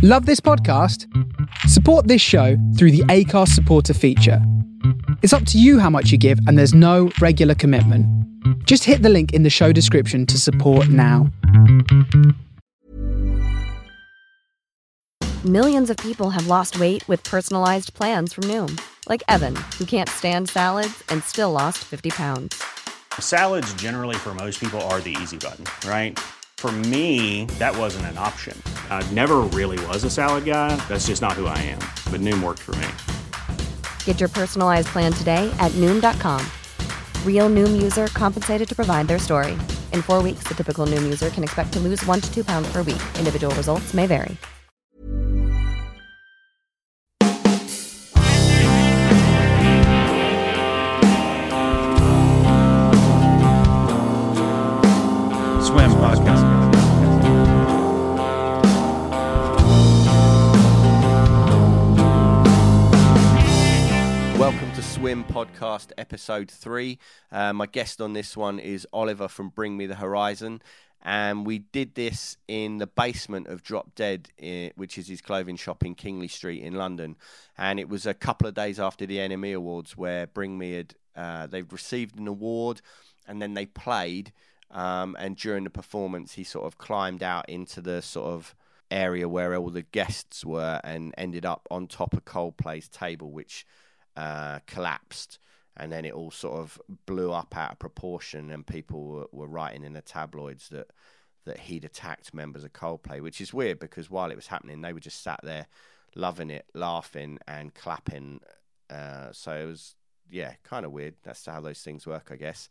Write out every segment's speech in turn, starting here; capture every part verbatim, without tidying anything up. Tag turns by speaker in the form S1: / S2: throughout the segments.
S1: Love this podcast? Support this show through the Acast supporter feature. It's up to you how much you give, and there's no regular commitment. Just hit the link in the show description to support now.
S2: Millions of people have lost weight with personalized plans from Noom. Like Evan, who can't stand salads and still lost fifty pounds.
S3: Salads generally for most people are the easy button, right? For me, that wasn't an option. I never really was a salad guy. That's just not who I am. But Noom worked for me.
S2: Get your personalized plan today at Noom dot com. Real Noom user compensated to provide their story. In four weeks, the typical Noom user can expect to lose one to two pounds per week. Individual results may vary.
S4: Swim podcast.
S5: Welcome to Swim Podcast Episode three. Uh, my guest on this one is Oliver from Bring Me the Horizon. And we did this in the basement of Drop Dead, uh, which is his clothing shop in Kingly Street in London. And it was a couple of days after the N M E Awards where Bring Me had, uh, they've received an award and then they played. Um, and during the performance, he sort of climbed out into the sort of area where all the guests were and ended up on top of Coldplay's table, which uh, collapsed. And then it all sort of blew up out of proportion, and people were, were writing in the tabloids that, that he'd attacked members of Coldplay, which is weird because while it was happening, they were just sat there loving it, laughing and clapping. Uh, so it was, yeah, kind of weird. That's how those things work, I guess.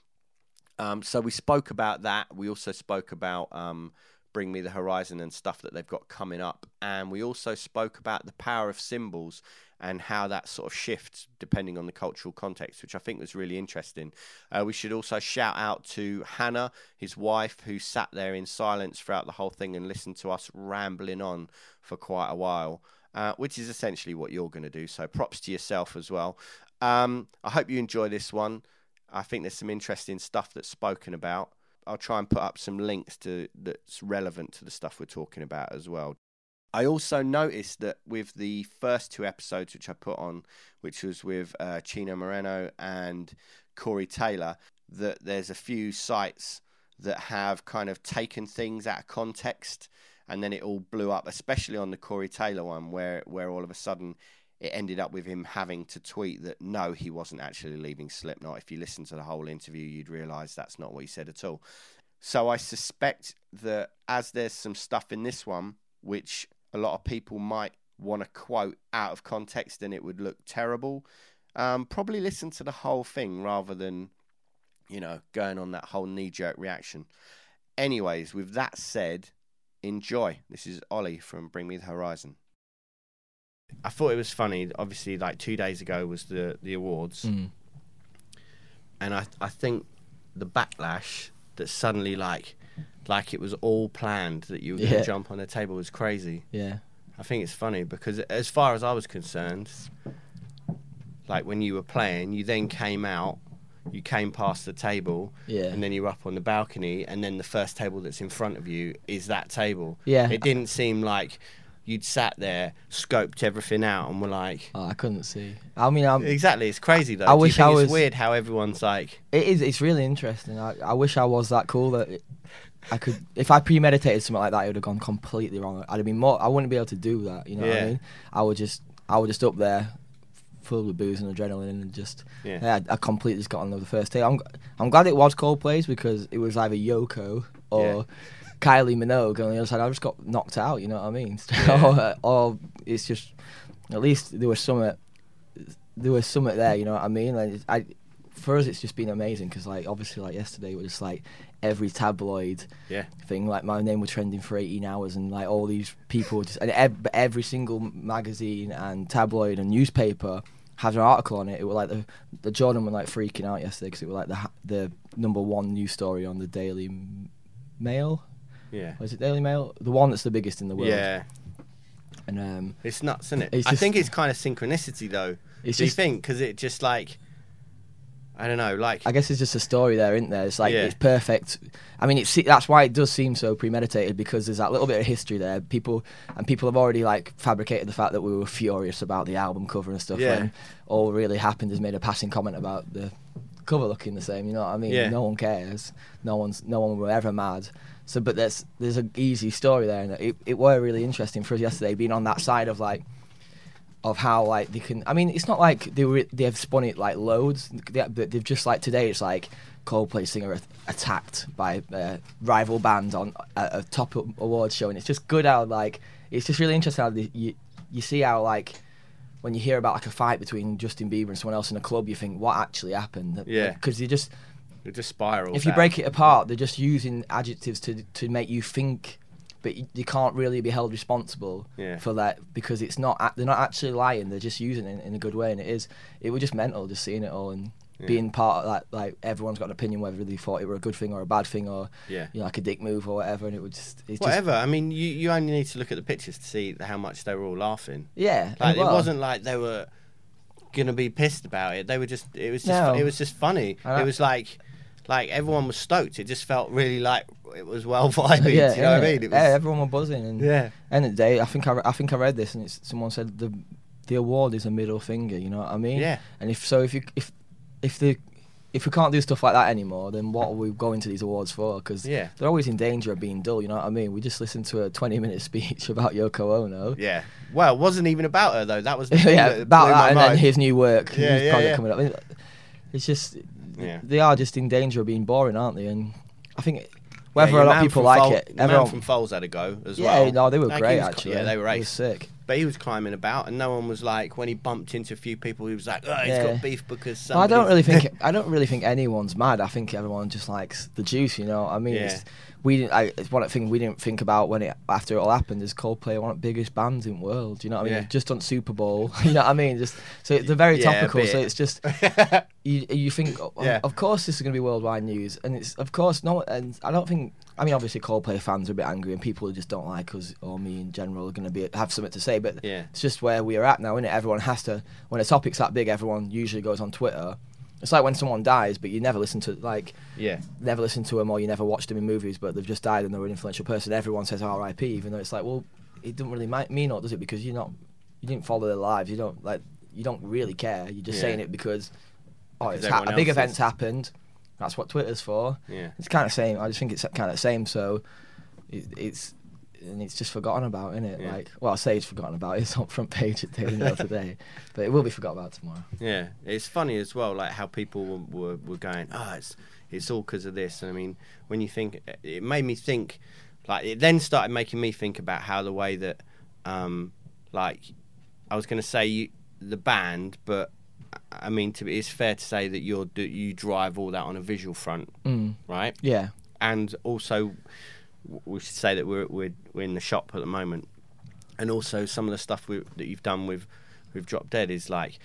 S5: Um, so we spoke about that. We also spoke about um, Bring Me the Horizon and stuff that they've got coming up. And we also spoke about the power of symbols and how that sort of shifts depending on the cultural context, which I think was really interesting. Uh, we should also shout out to Hannah, his wife, who sat there in silence throughout the whole thing and listened to us rambling on for quite a while, uh, which is essentially what you're going to do. So props to yourself as well. Um, I hope you enjoy this one. I think there's some interesting stuff that's spoken about. I'll try and put up some links to that's relevant to the stuff we're talking about as well. I also noticed that with the first two episodes which I put on, which was with uh, Chino Moreno and Corey Taylor, that there's a few sites that have kind of taken things out of context and then it all blew up, especially on the Corey Taylor one where, where all of a sudden it ended up with him having to tweet that no, he wasn't actually leaving Slipknot. If you listen to the whole interview, you'd realise that's not what he said at all. So I suspect that as there's some stuff in this one, which a lot of people might want to quote out of context and it would look terrible, um, probably listen to the whole thing rather than, you know, going on that whole knee-jerk reaction. Anyways, with that said, enjoy. This is Ollie from Bring Me the Horizon. I thought it was funny. Obviously, like two days ago was the, the awards. Mm. And I I think the backlash that suddenly like like it was all planned that you were going to yeah. jump on the table was crazy.
S6: Yeah.
S5: I think it's funny because as far as I was concerned, like when you were playing, you then came out, you came past the table,
S6: yeah.
S5: and then you were up on the balcony, and then the first table that's in front of you is that table.
S6: Yeah.
S5: It didn't seem like you'd sat there, scoped everything out, and were like...
S6: Oh, I couldn't see. I mean, I'm...
S5: Exactly, it's crazy, though.
S6: I
S5: Do
S6: wish
S5: you think
S6: I was...
S5: It's weird how everyone's like...
S6: It is, it's really interesting. I, I wish I was that cool that it, I could... If I premeditated something like that, it would have gone completely wrong. I'd have been more... I wouldn't be able to do that, you know
S5: yeah.
S6: what I mean? I would just... I would just up there, full with booze and adrenaline, and just...
S5: Yeah,
S6: yeah I, I completely just got on the first day. I'm, I'm glad it was Coldplay's because it was either Yoko or... Yeah. Kylie Minogue on the other side. I just got knocked out, you know what I mean?
S5: Yeah.
S6: or, or it's just, at least there was something, there was something there, you know what I mean? Like, I, for us, it's just been amazing because, like, obviously, like yesterday, it was just like every tabloid
S5: yeah.
S6: thing. Like, my name was trending for eighteen hours, and like all these people just, and ev- every single magazine and tabloid and newspaper has an article on it. It was like the the Jordan were like freaking out yesterday because it was like the the number one news story on the Daily Mail.
S5: Yeah.
S6: Was it Daily Mail? The one that's the biggest in the world.
S5: Yeah.
S6: And um,
S5: it's nuts, isn't it?
S6: It's
S5: I
S6: just,
S5: think it's kind of synchronicity, though.
S6: It's
S5: Do
S6: just,
S5: you think? Because it just like, I don't know, like
S6: I guess it's just a story there, isn't there? It's like
S5: Yeah.
S6: it's perfect. I mean, it's that's why it does seem so premeditated, because there's that little bit of history there. People and people have already like fabricated the fact that we were furious about the album cover and stuff.
S5: Yeah.
S6: When all really happened is made a passing comment about the cover looking the same. You know what I mean?
S5: Yeah.
S6: No one cares. No one's no one were ever mad. So, but there's there's an easy story there, and it it were really interesting for us yesterday, being on that side of like. Of how like they can, I mean, it's not like they were they have spun it like loads, they, but they've just like today it's like Coldplay singer at- attacked by a rival band on a, a top awards show, and it's just good how like it's just really interesting how they, you you see how like when you hear about like a fight between Justin Bieber and someone else in a club, you think what actually happened?
S5: Yeah.
S6: Because you just
S5: it just spirals.
S6: if you
S5: out.
S6: break it apart, they're just using adjectives to to make you think. But you, you can't really be held responsible
S5: Yeah.
S6: for that because it's not. a- They're not actually lying. They're just using it in a good way, and it is. It was just mental, just seeing it all and
S5: Yeah.
S6: being part of that. Like everyone's got an opinion whether they thought it were a good thing or a bad thing, or
S5: Yeah.
S6: you know, like a dick move or whatever. And it would just. It's
S5: Whatever. I mean, you, you only need to look at the pictures to see how much they were all laughing.
S6: Just, yeah.
S5: Like
S6: well,
S5: it wasn't like they were gonna be pissed about it. They were just. It was just.
S6: No.
S5: It was just funny.
S6: I know.
S5: It was like, like everyone was stoked. It just felt really like it was well vibed.
S6: Yeah,
S5: you know what I
S6: yeah.
S5: mean? It was,
S6: Yeah, everyone was buzzing, and
S5: Yeah.
S6: end of the day, I think I, re- I think I read this, and it's someone said the the award is a middle finger. You know what I mean?
S5: Yeah.
S6: And if so, if you if if the if we can't do stuff like that anymore, then what are we going to these awards for? Because
S5: Yeah.
S6: they're always in danger of being dull. You know what I mean? We just listened to a twenty-minute speech about Yoko Ono.
S5: Yeah. Well, it wasn't even about her though. That was the thing
S6: yeah,
S5: that
S6: about
S5: blew my
S6: that, and then
S5: mind.
S6: his new work,
S5: Yeah,
S6: his
S5: yeah,
S6: project
S5: yeah.
S6: coming up. It's just
S5: Yeah.
S6: they are just in danger of being boring, aren't they? And I think whether
S5: Yeah,
S6: a
S5: your
S6: lot of
S5: man
S6: people
S5: from
S6: like
S5: Fol-
S6: it,
S5: the man
S6: everyone
S5: from Foles had a go as
S6: yeah,
S5: well.
S6: no, they were
S5: Like, he
S6: great
S5: was-
S6: actually.
S5: Yeah, they were
S6: It was
S5: ace.
S6: sick.
S5: But he was climbing about, and no one was like, when he bumped into a few people, he was like, "Oh, he's
S6: Yeah.
S5: got beef because."
S6: Well, I don't
S5: somebody's-"
S6: really think I don't really think anyone's mad. I think everyone just likes the juice. You know what I mean?
S5: Yeah.
S6: It's, we didn't. I, it's one thing we didn't think about when it after it all happened is Coldplay one of the biggest bands in the world. You know what I mean?
S5: Yeah.
S6: Just on Super Bowl. You know what I mean? Just so they're very
S5: Yeah, a
S6: topical.
S5: bit.
S6: So it's just you you think oh,
S5: Yeah.
S6: of course this is going to be worldwide news, and it's of course no. And I don't think. I mean, obviously Coldplay fans are a bit angry, and people who just don't like us or me in general are going to be have something to say. But
S5: Yeah.
S6: it's just where we are at now, isn't it? Everyone has to. When a topic's that big, everyone usually goes on Twitter. It's like when someone dies, but you never listen to like
S5: Yeah.
S6: never listen to them or you never watched them in movies, but they've just died and they're an influential person. Everyone says R I P, even though it's like, well, it doesn't really mi- mean what, does it? Because you're not, you didn't follow their lives. You don't like, you don't really care. You're just
S5: Yeah.
S6: saying it because oh,
S5: Because
S6: it's ha-
S5: everyone
S6: a big
S5: else
S6: event's
S5: is.
S6: happened. That's what Twitter's for.
S5: Yeah.
S6: It's kind of same. I just think it's kind of the same. So it, it's and it's just forgotten about, isn't it?
S5: Yeah.
S6: Like, well, I say it's forgotten about. It's on front page at Daily Mail today, but it will be forgotten about tomorrow.
S5: Yeah, it's funny as well, like how people were were, were going, oh, it's it's all because of this. And I mean, when you think, it made me think, like it then started making me think about how the way that, um, like, I was going to say you, the band, but I mean, to, it's fair to say that you're do, you drive all that on a visual front,
S6: Mm.
S5: right?
S6: Yeah.
S5: And also, w- we should say that we're we're we're in the shop at the moment, and also some of the stuff we, that you've done with with Drop Dead is like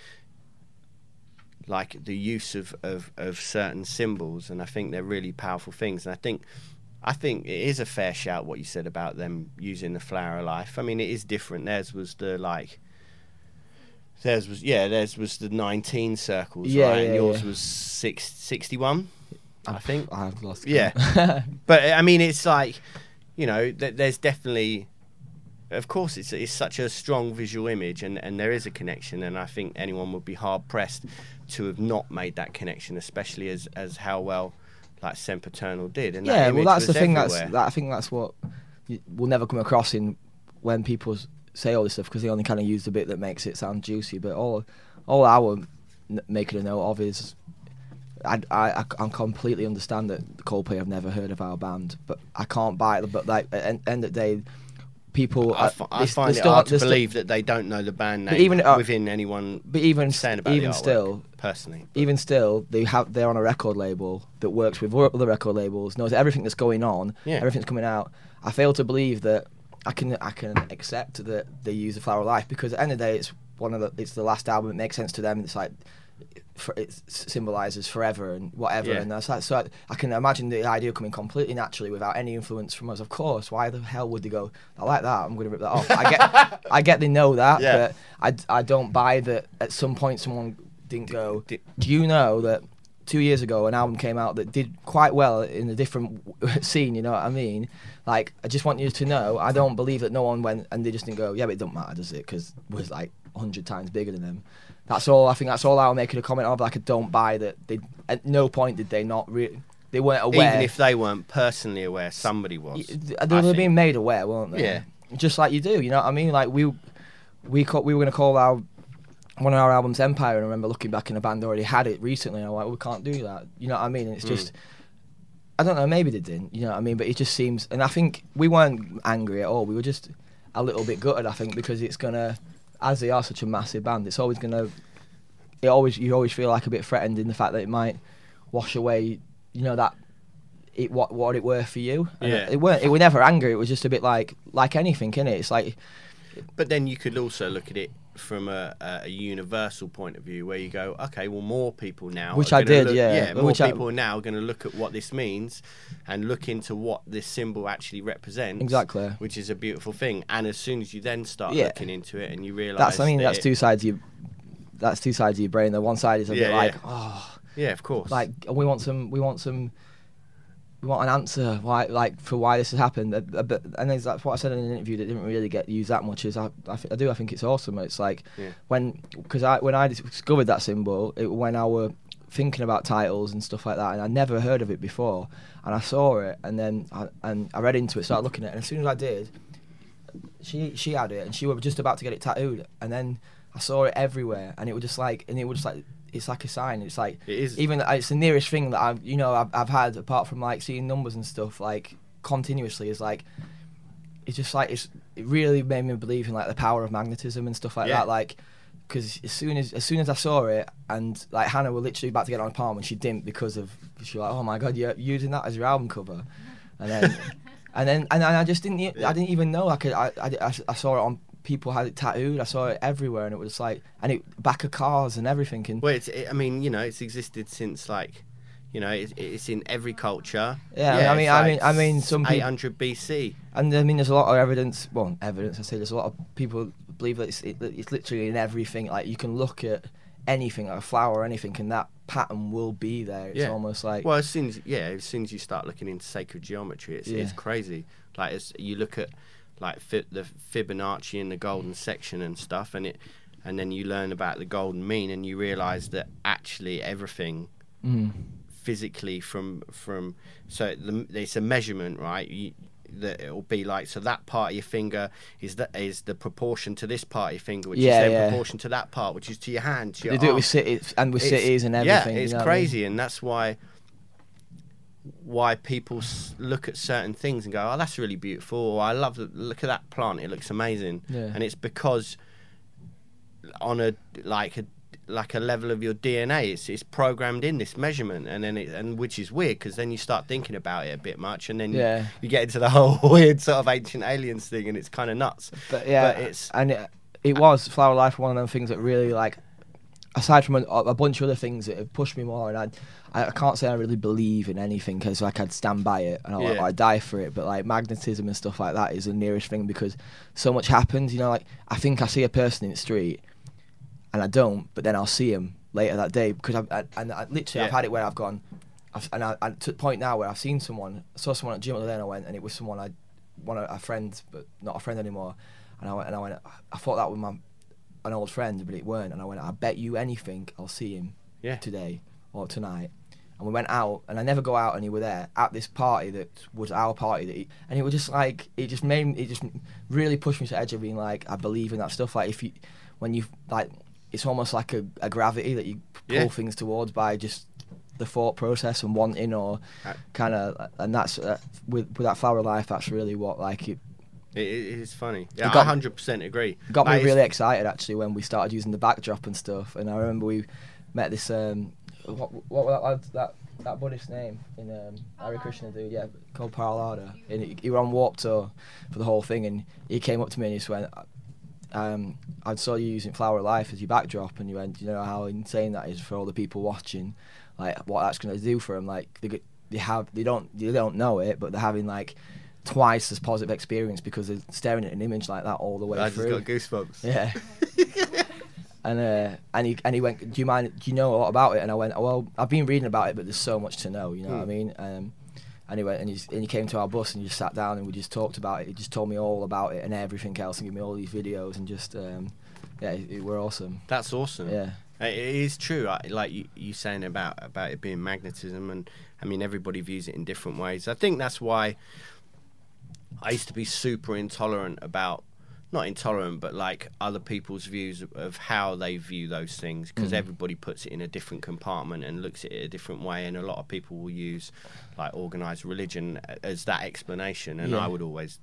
S5: like the use of, of, of certain symbols, and I think they're really powerful things. And I think I think it is a fair shout what you said about them using the flower of life. I mean, it is different. Theirs was the like. Theirs was yeah. Theirs was the nineteen circles,
S6: Yeah,
S5: right?
S6: yeah,
S5: and yours
S6: yeah.
S5: was six, sixty-one, I think.
S6: I've lost.
S5: Yeah.
S6: count.
S5: But I mean, it's like, you know, th- there's definitely, of course, it's it's such a strong visual image, and, and there is a connection, and I think anyone would be hard pressed to have not made that connection, especially as as how well like Sempiternal did. And that
S6: yeah, well,
S5: image
S6: that's the
S5: was
S6: thing.
S5: everywhere.
S6: That's that, I think that's what you, will never come across in when people s- say all this stuff, because they only kind of use the bit that makes it sound juicy. But all all I were n- making a note of is. I, I, I completely understand that Coldplay have never heard of our band, but I can't buy it. But like at the end of the day, people.
S5: I,
S6: uh,
S5: f- I
S6: they-
S5: find
S6: they're
S5: it
S6: still-
S5: hard to
S6: they're still-
S5: believe that they don't know the band
S6: But
S5: name
S6: even, uh,
S5: within anyone
S6: But even
S5: saying about
S6: even
S5: the artwork,
S6: still,
S5: personally.
S6: even still, they have they're on a record label that works with other record labels, knows everything that's going on,
S5: Yeah.
S6: everything's coming out. I fail to believe that I can I can accept that they use the Flower of Life, because at the end of the day, it's one of the it's the last album. It makes sense to them. It's like for, it symbolizes forever and whatever,
S5: Yeah.
S6: and that's like, so I, I can imagine the idea coming completely naturally without any influence from us. Of course, why the hell would they go? I like that. I'm going to rip that off. I get I get they know that,
S5: Yeah.
S6: but I I don't buy that. At some point, someone didn't go.
S5: Di-
S6: Do you know that two years ago an album came out that did quite well in a different scene, you know what I mean? Like, I just want you to know, I don't believe that no one went and they just didn't go, yeah, but it don't matter, does it? Because it was like a hundred times bigger than them. That's all, I think that's all I was making a comment of. Like, I don't buy that. They, at no point did they not really, they weren't aware.
S5: Even if they weren't personally aware, somebody was.
S6: They were
S5: think.
S6: being made aware, weren't they?
S5: Yeah.
S6: Just like you do, you know what I mean? Like, we we call, we were going to call our one of our albums Empire, and I remember looking back and the band already had it recently, and I'm like, well, we can't do that. You know what I mean? And it's just, mm. I don't know, maybe they didn't, you know what I mean? But it just seems, and I think we weren't angry at all. We were just a little bit gutted, I think, because it's going to, as they are such a massive band, it's always going to, it always you always feel like a bit threatened in the fact that it might wash away, you know, that, it what what it were for you. And
S5: yeah.
S6: It, it weren't, it were never angry, it was just a bit like, like anything, innit? It's like...
S5: But then you could also look at it from a, a universal point of view, where you go, okay, well, more people now,
S6: which
S5: are
S6: I did,
S5: look,
S6: yeah,
S5: yeah, more
S6: which
S5: people
S6: I,
S5: are now going to look at what this means and look into what this symbol actually represents.
S6: Exactly,
S5: which is a beautiful thing. And as soon as you then start
S6: yeah.
S5: looking into it and you realise,
S6: that's I mean,
S5: that
S6: that's
S5: it,
S6: two sides of your, that's two sides of your brain. The one side is a
S5: yeah,
S6: bit like,
S5: yeah.
S6: oh,
S5: yeah, of course,
S6: like we want some, we want some. We want an answer why, like, for why this has happened. Uh, uh, but, and that's what I said in an interview that didn't really get used that much. Is I, I, th- I do, I think it's awesome. It's like
S5: yeah.
S6: when, because I when I discovered that symbol, it, when I were thinking about titles and stuff like that, and I never heard of it before, and I saw it, and then I, and I read into it, started looking at it, and as soon as I did, she she had it, and she was just about to get it tattooed, and then I saw it everywhere, and it was just like, and it was just like. It's like a sign. It's like
S5: it is.
S6: Even it's the nearest thing that I've you know I've, I've had apart from like seeing numbers and stuff like continuously is like it's just like it's it really made me believe in like the power of magnetism and stuff like
S5: yeah.
S6: that. Like because as soon as as soon as I saw it and like Hannah were literally about to get on a palm and she didn't because of she was like, oh my god, you're using that as your album cover, and then and then and I just didn't yeah. I didn't even know I could I, I, I saw it on. People had it tattooed. I saw it everywhere, and it was like, and it back of cars and everything. And
S5: well, it's, it, I mean, you know, it's existed since like, you know, it's, it's in every culture.
S6: Yeah, yeah I mean, I mean, I mean, some people
S5: eight hundred B C.
S6: And I mean, there's a lot of evidence. Well, evidence. I say there's a lot of people believe that it's it, it's literally in everything. Like you can look at anything, like a flower or anything, and that pattern will be there. It's
S5: yeah.
S6: almost like
S5: well, as soon as yeah, as soon as you start looking into sacred geometry, it's yeah. it's crazy. Like as you look at. Like fi- the Fibonacci and the golden section and stuff, and it, and then you learn about the golden mean, and you realise that actually everything,
S6: mm.
S5: physically from from so the, it's a measurement, right? You, that it'll be like so that part of your finger is that is the proportion to this part of your finger, which
S6: yeah,
S5: is then
S6: yeah.
S5: proportion to that part, which is to your hand. To your
S6: they do
S5: arm.
S6: it with cities and with
S5: it's,
S6: cities and everything.
S5: Yeah, it's
S6: you know
S5: crazy,
S6: what I mean?
S5: and that's why. Why people s- look at certain things and go, "Oh, that's really beautiful." Or, I love the look at that plant; it looks amazing.
S6: Yeah.
S5: And it's because on a like a like a level of your D N A, it's it's programmed in this measurement, and then it, and which is weird because then you start thinking about it a bit much, and then
S6: yeah.
S5: you, you get into the whole weird sort of ancient aliens thing, and it's kind of nuts.
S6: But yeah,
S5: but it's
S6: and it, it was Flower Life, one of them things that really like. Aside from a, a bunch of other things that have pushed me more, and I, I can't say I really believe in anything because like I'd stand by it and I
S5: yeah.
S6: I'd die for it. But like magnetism and stuff like that is the nearest thing because so much happens. You know, like I think I see a person in the street, and I don't, but then I'll see him later that day because I, I and I, literally
S5: yeah.
S6: I've had it where I've gone, I've, and I, I to the point now where I've seen someone, I saw someone at the gym the other day and I went, and it was someone I, one of a friend, but not a friend anymore, and I went and I went, I thought that was my. An old friend, but it weren't, and I went, I bet you anything I'll see him
S5: yeah.
S6: today or tonight. And we went out, and I never go out, and he were there at this party that was our party, that he, and it was just like, it just made me, it just really pushed me to the edge of being like, I believe in that stuff. Like if you, when you like, it's almost like a, a gravity that you pull
S5: yeah.
S6: things towards by just the thought process and wanting, or
S5: uh,
S6: kind of, and that's uh, with with that Flower Life. That's really what like it.
S5: It, it is funny. Yeah,
S6: got,
S5: I one hundred percent agree.
S6: Got
S5: like,
S6: me really excited actually when we started using the backdrop and stuff. And I remember we met this um, what what was that lad, that that Buddhist name in um, Hare Krishna dude, yeah, called Paralada. And he, he were on Warped Tour for the whole thing, and he came up to me and he just went, um, "I saw you using Flower Life as your backdrop," and you went, "You know how insane that is for all the people watching, like what that's going to do for them. Like they they have they don't they don't know it, but they're having like." Twice as positive experience because they're staring at an image like that all the way
S5: I
S6: through.
S5: I just got goosebumps.
S6: Yeah. And uh, and he and he went, do you mind? Do you know a lot about it? And I went, well, I've been reading about it, but there's so much to know. You know
S5: Hmm.
S6: what I mean? Um, and he went and, he's, and he came to our bus and he just sat down and we just talked about it. He just told me all about it and everything else and gave me all these videos and just um, yeah, it, it were awesome.
S5: That's awesome.
S6: Yeah.
S5: It is true. I, like you, you saying about about it being magnetism, and I mean everybody views it in different ways. I think that's why I used to be super intolerant about. Not intolerant, but like other people's views of, of how they view those things, because
S6: Mm.
S5: everybody puts it in a different compartment and looks at it a different way, and a lot of people will use like organised religion as that explanation, and
S6: Yeah.
S5: I would always,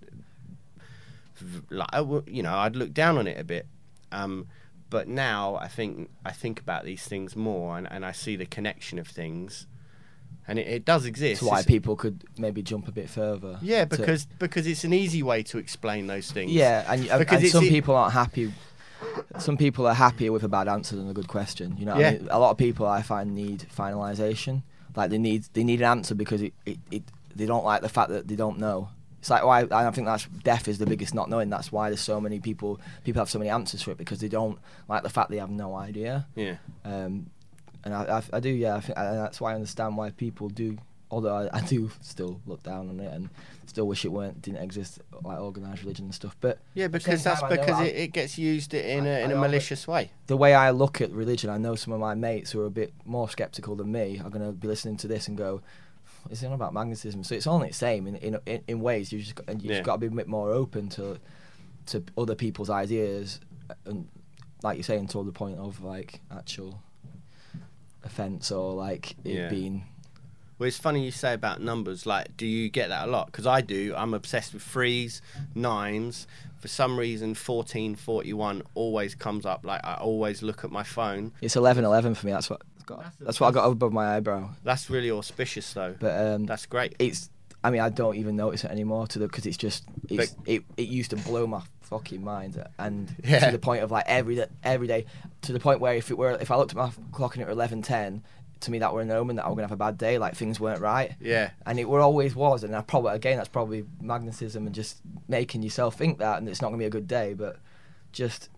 S5: like, I would, you know, I'd look down on it a bit, um, but now I think I think about these things more, and, and I see the connection of things, and it, it does exist.
S6: That's why
S5: It's-
S6: people could maybe jump a bit further.
S5: yeah,
S6: to-
S5: because because it's an easy way to explain those things.
S6: Yeah, and, and,
S5: Because
S6: and
S5: it's
S6: some
S5: it-
S6: people aren't happy. Some people are happier with a bad answer than a good question. You know, what
S5: Yeah.
S6: I mean? A lot of people I find need finalisation. Like they need they need an answer because it, it, it they don't like the fact that they don't know. It's like why I think that's deaf is the biggest not knowing. That's why there's so many people people have so many answers for it, because they don't like the fact they have no idea.
S5: Yeah.
S6: Um, and I, I, I do, yeah. I think, and that's why I understand why people do. Although I, I do still look down on it and still wish it weren't didn't exist, like organised religion and stuff. But
S5: Yeah,
S6: at the
S5: because
S6: same
S5: that's
S6: time, I know
S5: because
S6: I-
S5: it, it gets used in a
S6: I-
S5: in
S6: I
S5: a
S6: know, but-
S5: malicious way.
S6: the way I look at religion, I know some of my mates who are a bit more sceptical than me are going to be listening to this and go, "It's not about magnetism." So it's only the same in in in, in ways. You just got- and you
S5: Yeah.
S6: just got to be a bit more open to to other people's ideas, and like you're saying, to the point of like actual offence or like it
S5: Yeah.
S6: being.
S5: Well, it's funny you say about numbers. Like, do you get that a lot? Because I do. I'm obsessed with threes, nines. For some reason, fourteen forty-one always comes up. Like, I always look at my phone.
S6: It's eleven eleven for me. That's what. Got,
S5: That's a-
S6: that's what I got above my eyebrow.
S5: That's really auspicious, though.
S6: But um,
S5: That's great.
S6: it's. I mean, I don't even notice it anymore to the because it's just. It's,
S5: But-
S6: it it used to blow my fucking mind, and
S5: Yeah.
S6: to the point of like every day, every day, to the point where if it were if I looked at my clock and it were eleven ten, to me that were an omen that I was gonna have a bad day, like things weren't right.
S5: Yeah.
S6: And it were always was, and I probably again that's probably magnetism and just making yourself think that, and it's not gonna be a good day, but just.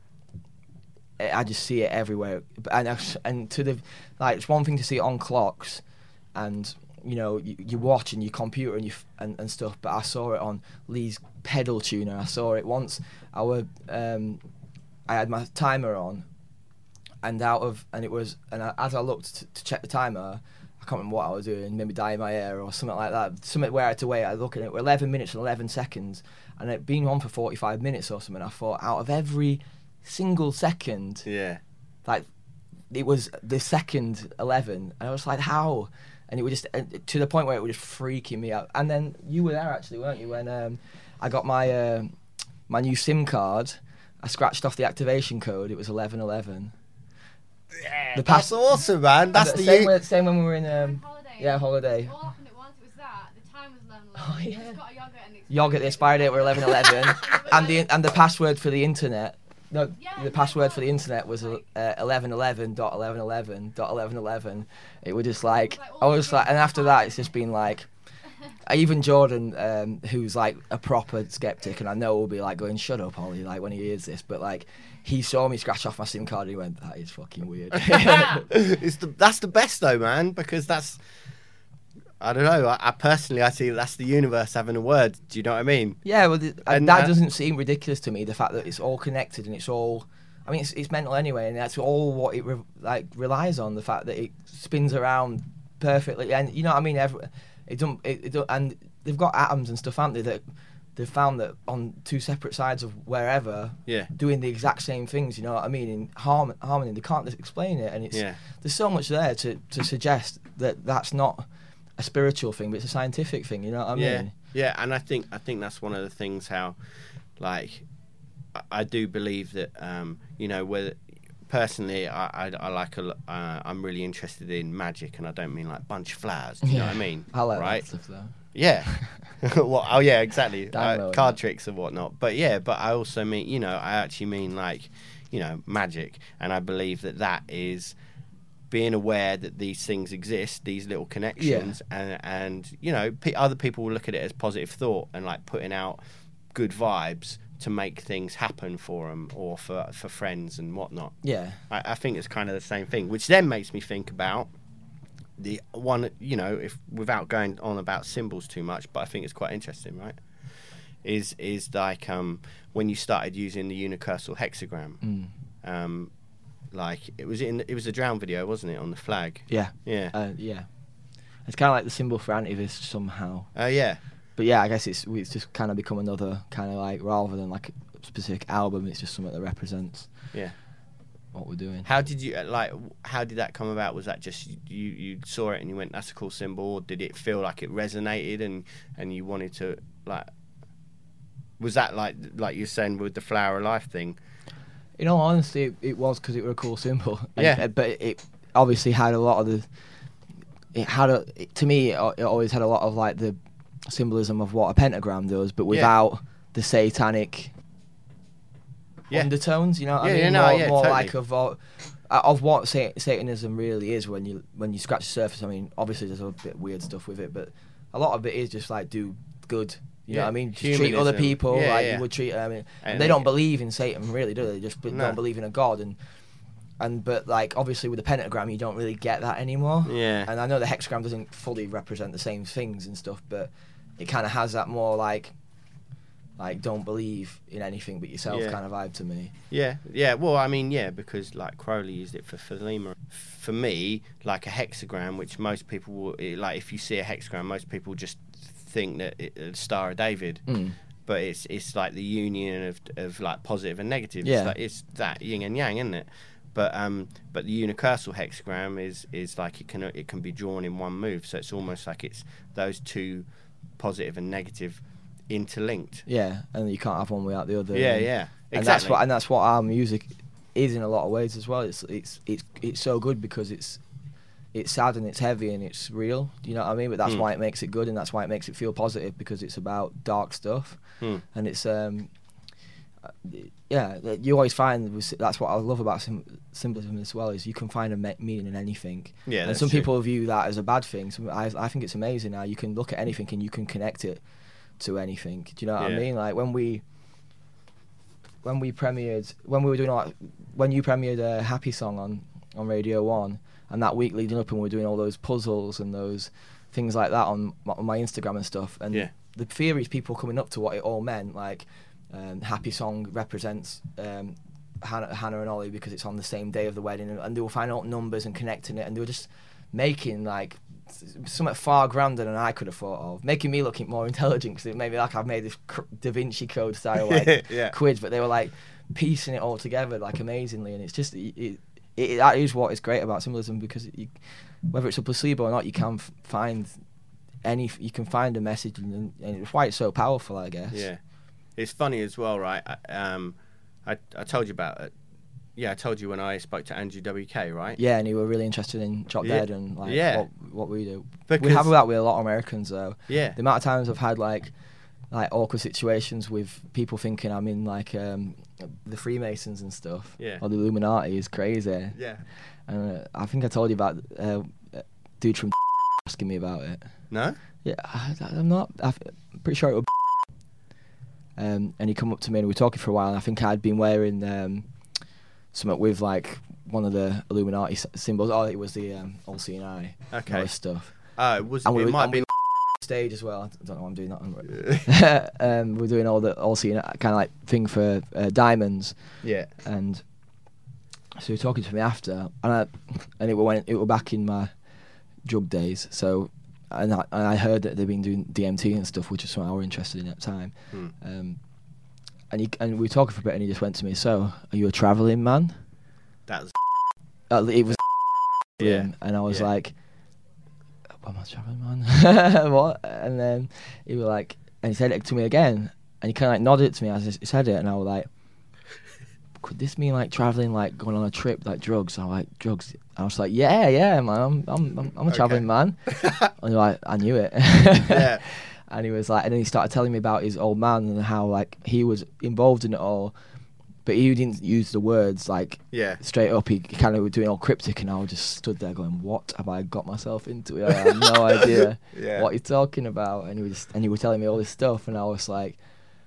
S6: I just see it everywhere, and I, and to the like it's one thing to see it on clocks, and you know you, you watch and your computer and you f- and, and stuff. But I saw it on Lee's pedal tuner. I saw it once. I were um, I had my timer on, and out of and it was and I, as I looked to, to check the timer, I can't remember what I was doing, maybe dyeing my hair or something like that. Something where I had to wait. I look at it, eleven minutes and eleven seconds, and it'd been on for forty-five minutes or something. I thought out of every single second,
S5: Yeah.
S6: like it was the second eleven, and I was like, how? And it was just uh, to the point where it was just freaking me out. And then you were there actually, weren't you? When um, I got my uh, my new SIM card, I scratched off the activation code. It was eleven eleven.
S5: Yeah.
S6: The
S5: That's
S6: past-
S5: awesome, man. That's the
S6: same,
S5: u-
S6: when, same when we were in um,
S7: holiday.
S6: yeah holiday.
S7: It all happened at once. It was that. The time was eleven eleven.
S6: Oh,
S7: You
S6: yeah.
S7: just got a yogurt and the
S6: Yogurt, the expiry date were eleven eleven, and the and the password for the internet. No,
S7: Yeah,
S6: the
S7: it
S6: password for the
S7: was.
S6: internet was uh,
S7: Like-
S6: eleven eleven dot eleven eleven dot eleven eleven. It was just like
S7: It was like
S6: I
S7: all
S6: was
S7: the
S6: like, and
S7: dates
S6: after that, it's just been like. Even Jordan, um, who's like a proper skeptic, and I know will be like going, "Shut up, Ollie!" Like when he hears this, but like he saw me scratch off my SIM card, and he went, "That is fucking weird."
S5: it's the that's the best though, man, because that's I don't know. I, I personally, I see that's the universe having a word. Do you know what I mean?
S6: Yeah, well, the,
S5: And
S6: that
S5: that-
S6: doesn't seem ridiculous to me. The fact that it's all connected and it's all, I mean, it's, it's mental anyway, and that's all what it re- like relies on. The fact that it spins around perfectly, and you know what I mean. Every, it don't, it, it don't, and they've got atoms and stuff, haven't they? That they've found that on two separate sides of wherever,
S5: Yeah.
S6: doing the exact same things. You know what I mean? In harm, harmony, they can't just explain it, and it's
S5: Yeah.
S6: there's so much there to to suggest that that's not a spiritual thing, but it's a scientific thing. You know what I mean?
S5: Yeah, yeah, and I think I think that's one of the things how, like, I, I do believe that um, you know, whether personally I I, I like a, l- uh, I'm really interested in magic, and I don't mean like bunch of flowers. Do you know what I mean?
S6: I like
S5: right?
S6: that stuff though.
S5: Yeah. well, oh yeah, exactly. Uh,
S6: Download
S5: card
S6: it.
S5: tricks and whatnot. But yeah, but I also mean, you know, I actually mean like, you know, magic, and I believe that that is being aware that these things exist, these little connections, and and you know, p- other people will look at it as positive thought and like putting out good vibes to make things happen for them or for for friends and whatnot.
S6: Yeah.
S5: I, I think it's kind of the same thing, which then makes me think about the one, you know, if without going on about symbols too much, but I think it's quite interesting, right? Is is like um when you started using the universal hexagram,
S6: Mm.
S5: um, like it was in it was a drown video, wasn't it, on the flag?
S6: Yeah.
S5: Yeah.
S6: Uh, yeah. It's kind of like the symbol for antivist somehow.
S5: Oh uh, yeah.
S6: But yeah, I guess it's it's just kind of become another kind of like, rather than like a specific album, it's just something that represents
S5: Yeah.
S6: what we're doing.
S5: How did you like? How did that come about? Was that just you? You saw it and you went, "That's a cool symbol." Or did it feel like it resonated and and you wanted to like? Was that like like you're saying with the Flower of Life thing?
S6: In all honesty, it, it was because it was a cool symbol. And,
S5: Yeah.
S6: uh, but it, it obviously had a lot of the. It had a it, to me. It, al- it always had a lot of like the symbolism of what a pentagram does, but without the satanic
S5: Yeah.
S6: undertones. You know what
S5: Yeah,
S6: I mean?
S5: yeah, no,
S6: more
S5: yeah,
S6: more
S5: totally.
S6: like of uh, of what sa- Satanism really is when you when you scratch the surface. I mean, obviously there's a bit weird stuff with it, but a lot of it is just like do good. You know
S5: Yeah,
S6: what I mean? Just treat other
S5: humanism.
S6: people
S5: Yeah,
S6: like
S5: yeah.
S6: you would treat. I mean,
S5: And
S6: they don't
S5: it-
S6: believe in Satan, really, do they? They just b-
S5: No.
S6: don't believe in a god, and and but like obviously with the pentagram, you don't really get that anymore.
S5: Yeah.
S6: And I know the hexagram doesn't fully represent the same things and stuff, but it kind of has that more like like don't believe in anything but yourself
S5: Yeah.
S6: kind of vibe to me.
S5: Yeah, yeah. Well, I mean, yeah, because like Crowley used it for Thelema. For me, like a hexagram, which most people will it- like. If you see a hexagram, most people just think that it, it's Star of David.
S6: Mm.
S5: But it's it's like the union of of like positive and negative.
S6: Yeah.
S5: It's, like, it's that yin and yang, isn't it? But um, but the universal hexagram is is like it can it can be drawn in one move. So it's almost like it's those two, positive and negative, interlinked.
S6: Yeah, and you can't have one without the other.
S5: Yeah,
S6: and,
S5: yeah,
S6: And that's
S5: exactly.
S6: what and that's what our music is in a lot of ways as well. It's it's it's it's so good because it's it's sad and it's heavy and it's real. Do you know what I mean? But that's
S5: Mm.
S6: why it makes it good and that's why it makes it feel positive, because it's about dark stuff.
S5: Mm.
S6: And it's um uh, yeah, that you always find with- that's what I love about sim- symbolism as well, is you can find a me- meaning in anything.
S5: Yeah,
S6: and
S5: that's
S6: some
S5: true.
S6: people view that as a bad thing. Some, I I think it's amazing now. You can look at anything and you can connect it to anything. Do you know what
S5: Yeah.
S6: I mean? Like when we when we premiered when we were doing like when you premiered a Happy Song on on Radio One, and that week leading up, and we were doing all those puzzles and those things like that on my, on my Instagram and stuff. And
S5: Yeah.
S6: the theories people coming up to what it all meant, like um, Happy Song represents um, Hannah, Hannah and Ollie because it's on the same day of the wedding, and, and they were finding out numbers and connecting it, and they were just making like s- something far grander than I could have thought of, making me look more intelligent, because it made me like I've made this cr- Da Vinci Code style like
S5: Yeah.
S6: quiz, but they were like piecing it all together like amazingly, and it's just it, it, it, that is what is great about symbolism, because you, whether it's a placebo or not, you can f- find any you can find a message, and, and it's why it's so powerful, I guess.
S5: Yeah, it's funny as well, right? I, um, I I told you about it. Yeah, I told you when I spoke to Andrew W K, right?
S6: Yeah, and you were really interested in Drop
S5: Yeah.
S6: Dead and like
S5: Yeah.
S6: what what we do.
S5: Because-
S6: we have that with a lot of Americans though.
S5: Yeah.
S6: The amount of times I've had like like awkward situations with people thinking I'm in like um, the Freemasons and stuff,
S5: Yeah.
S6: or the Illuminati is crazy.
S5: Yeah.
S6: And uh, I think I told you about uh, a dude from asking me about it.
S5: No?
S6: Yeah, I, I'm not. I'm pretty sure it was. Um, and he come up to me and we were talking for a while. And I think I'd been wearing um, something with like one of the Illuminati s- symbols. Oh, it was the um, all-seeing eye. and all
S5: Okay.
S6: this stuff.
S5: Oh, it was.
S6: And we
S5: it
S6: were-
S5: might
S6: and
S5: be.
S6: we stage as well. I don't know why I'm doing that. um, we're doing all the all-seeing kind of like thing for uh, diamonds.
S5: Yeah.
S6: And so he was talking to me after, and I, and it went it were back in my drug days. So, and I, and I heard that they've been doing D M T and stuff, which is something I were interested in at the time.
S5: Hmm.
S6: Um, and he, and we were talking for a bit, and he just went to me, "So, are you a travelling man?"
S5: That was.
S6: Uh, it was.
S5: Yeah.
S6: And I was
S5: Yeah.
S6: like, "Am I a travelling man?" What? And then he was like, and he said it to me again, and he kind of like nodded to me as he said it, and I was like, could this mean like traveling, like going on a trip, like drugs? I was like, drugs. I was like, yeah, yeah, man, I'm, I'm, I'm, I'm a
S5: Okay.
S6: traveling man. And like, I knew it.
S5: Yeah.
S6: And he was like, and then he started telling me about his old man and how like he was involved in it all, but he didn't use the words like
S5: Yeah.
S6: straight up. He kind of was doing all cryptic, and I just stood there going, "What have I got myself into? I have no idea
S5: Yeah.
S6: what he's talking about." And he was, and he was telling me all this stuff, and I was like,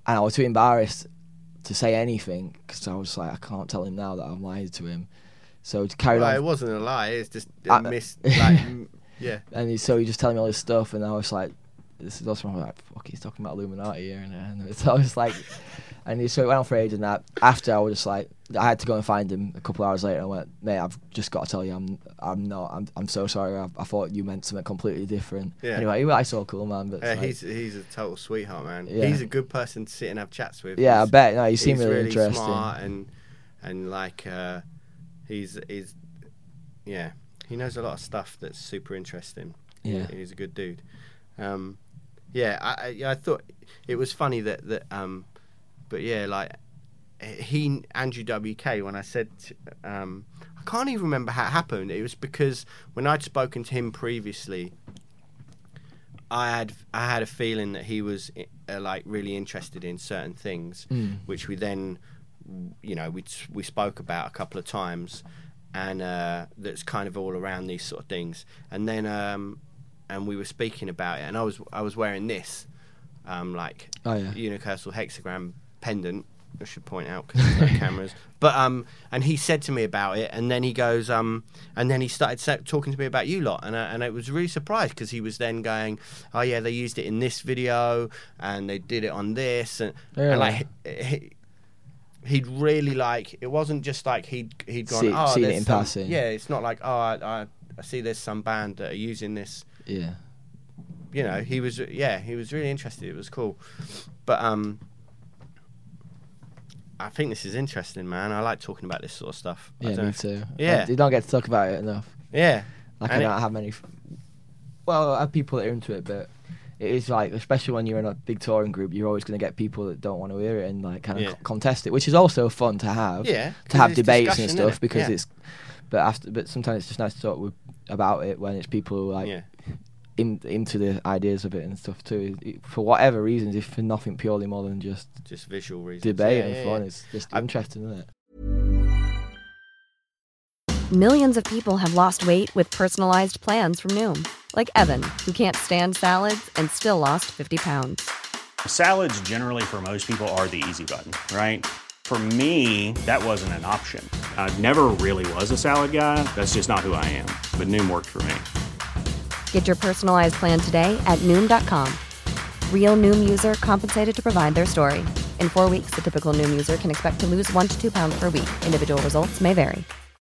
S6: and I was too embarrassed to say anything because I was like, I can't tell him now that I've lied to him. So to carry
S5: well,
S6: on.
S5: It wasn't a lie. It's just a
S6: I,
S5: mis. Like, m- yeah.
S6: And he, so he just telling me all this stuff, and I was like, this is also like, fuck, he's talking about Illuminati here, and, and so I was like, and he, so it went on for ages. And that after I was just like, I had to go and find him a couple of hours later. And I went, mate, I've just got to tell you, I'm, I'm not, I'm, I'm so sorry. I, I thought you meant something completely different.
S5: Yeah.
S6: Anyway, he was so cool, man. But
S5: Yeah,
S6: like,
S5: he's he's a total sweetheart, man.
S6: Yeah.
S5: He's a good person to sit and have chats with.
S6: yeah,
S5: He's,
S6: I bet. No, he seemed
S5: he's
S6: really,
S5: really
S6: interesting.
S5: smart and and like uh, he's he's yeah, he knows a lot of stuff that's super interesting.
S6: Yeah.
S5: He- he's a good dude. Um, yeah, I I, yeah, I thought it was funny that that um, but yeah, like he Andrew W K when I said um, I can't even remember how it happened. It was because when I'd spoken to him previously, I had I had a feeling that he was uh, like really interested in certain things,
S6: Mm.
S5: which we then, you know, we we spoke about a couple of times, and uh, that's kind of all around these sort of things. And then um, and we were speaking about it, and I was I was wearing this, um, like
S6: Oh, yeah.
S5: universal hexagram pendant. I should point out because there's no cameras. But um, and he said to me about it, and then he goes um, and then he started sa- talking to me about you lot, and I, and I was really surprised because he was then going, oh yeah, they used it in this video, and they did it on this, and,
S6: Yeah.
S5: and like he, he, he'd really like it wasn't just like he'd he'd gone
S6: See-
S5: oh
S6: seen it
S5: there's
S6: in
S5: some-"
S6: passing.
S5: yeah, it's not like oh I, I I see there's some band that are using this.
S6: Yeah.
S5: You know, he was yeah he was really interested. It was cool, but um. I think this is interesting, man. I like talking about this sort of stuff. I
S6: Yeah,
S5: don't
S6: me
S5: know if-
S6: too.
S5: Yeah.
S6: I, you don't get to talk about it enough.
S5: Yeah.
S6: Like
S5: And
S6: I
S5: it-
S6: don't have many. F- well, I have people that are into it, but it is like, especially when you're in a big touring group, you're always going to get people that don't want to hear it and like kind of
S5: Yeah.
S6: co- contest it, which is also fun to have.
S5: Yeah,
S6: To
S5: 'cause
S6: have
S5: it's
S6: debates and
S5: discussion,
S6: stuff
S5: innit?
S6: because
S5: Yeah.
S6: it's. But after, but sometimes it's just nice to talk with, about it when it's people who are like
S5: Yeah.
S6: in, into the ideas of it and stuff too. It- for whatever reasons, if for nothing purely more than just
S5: Just visual reasons.
S6: debate
S5: Yeah,
S6: and
S5: yeah,
S6: fun,
S5: yeah.
S6: it's just
S5: I-
S6: interesting, isn't it?
S2: Millions of people have lost weight with personalized plans from Noom, like Evan, who can't stand salads and still lost fifty pounds.
S3: Salads generally for most people are the easy button, right? For me, that wasn't an option. I never really was a salad guy. That's just not who I am. But Noom worked for me.
S2: Get your personalized plan today at Noom dot com. Real Noom user compensated to provide their story. In four weeks, the typical Noom user can expect to lose one to two pounds per week. Individual results may vary.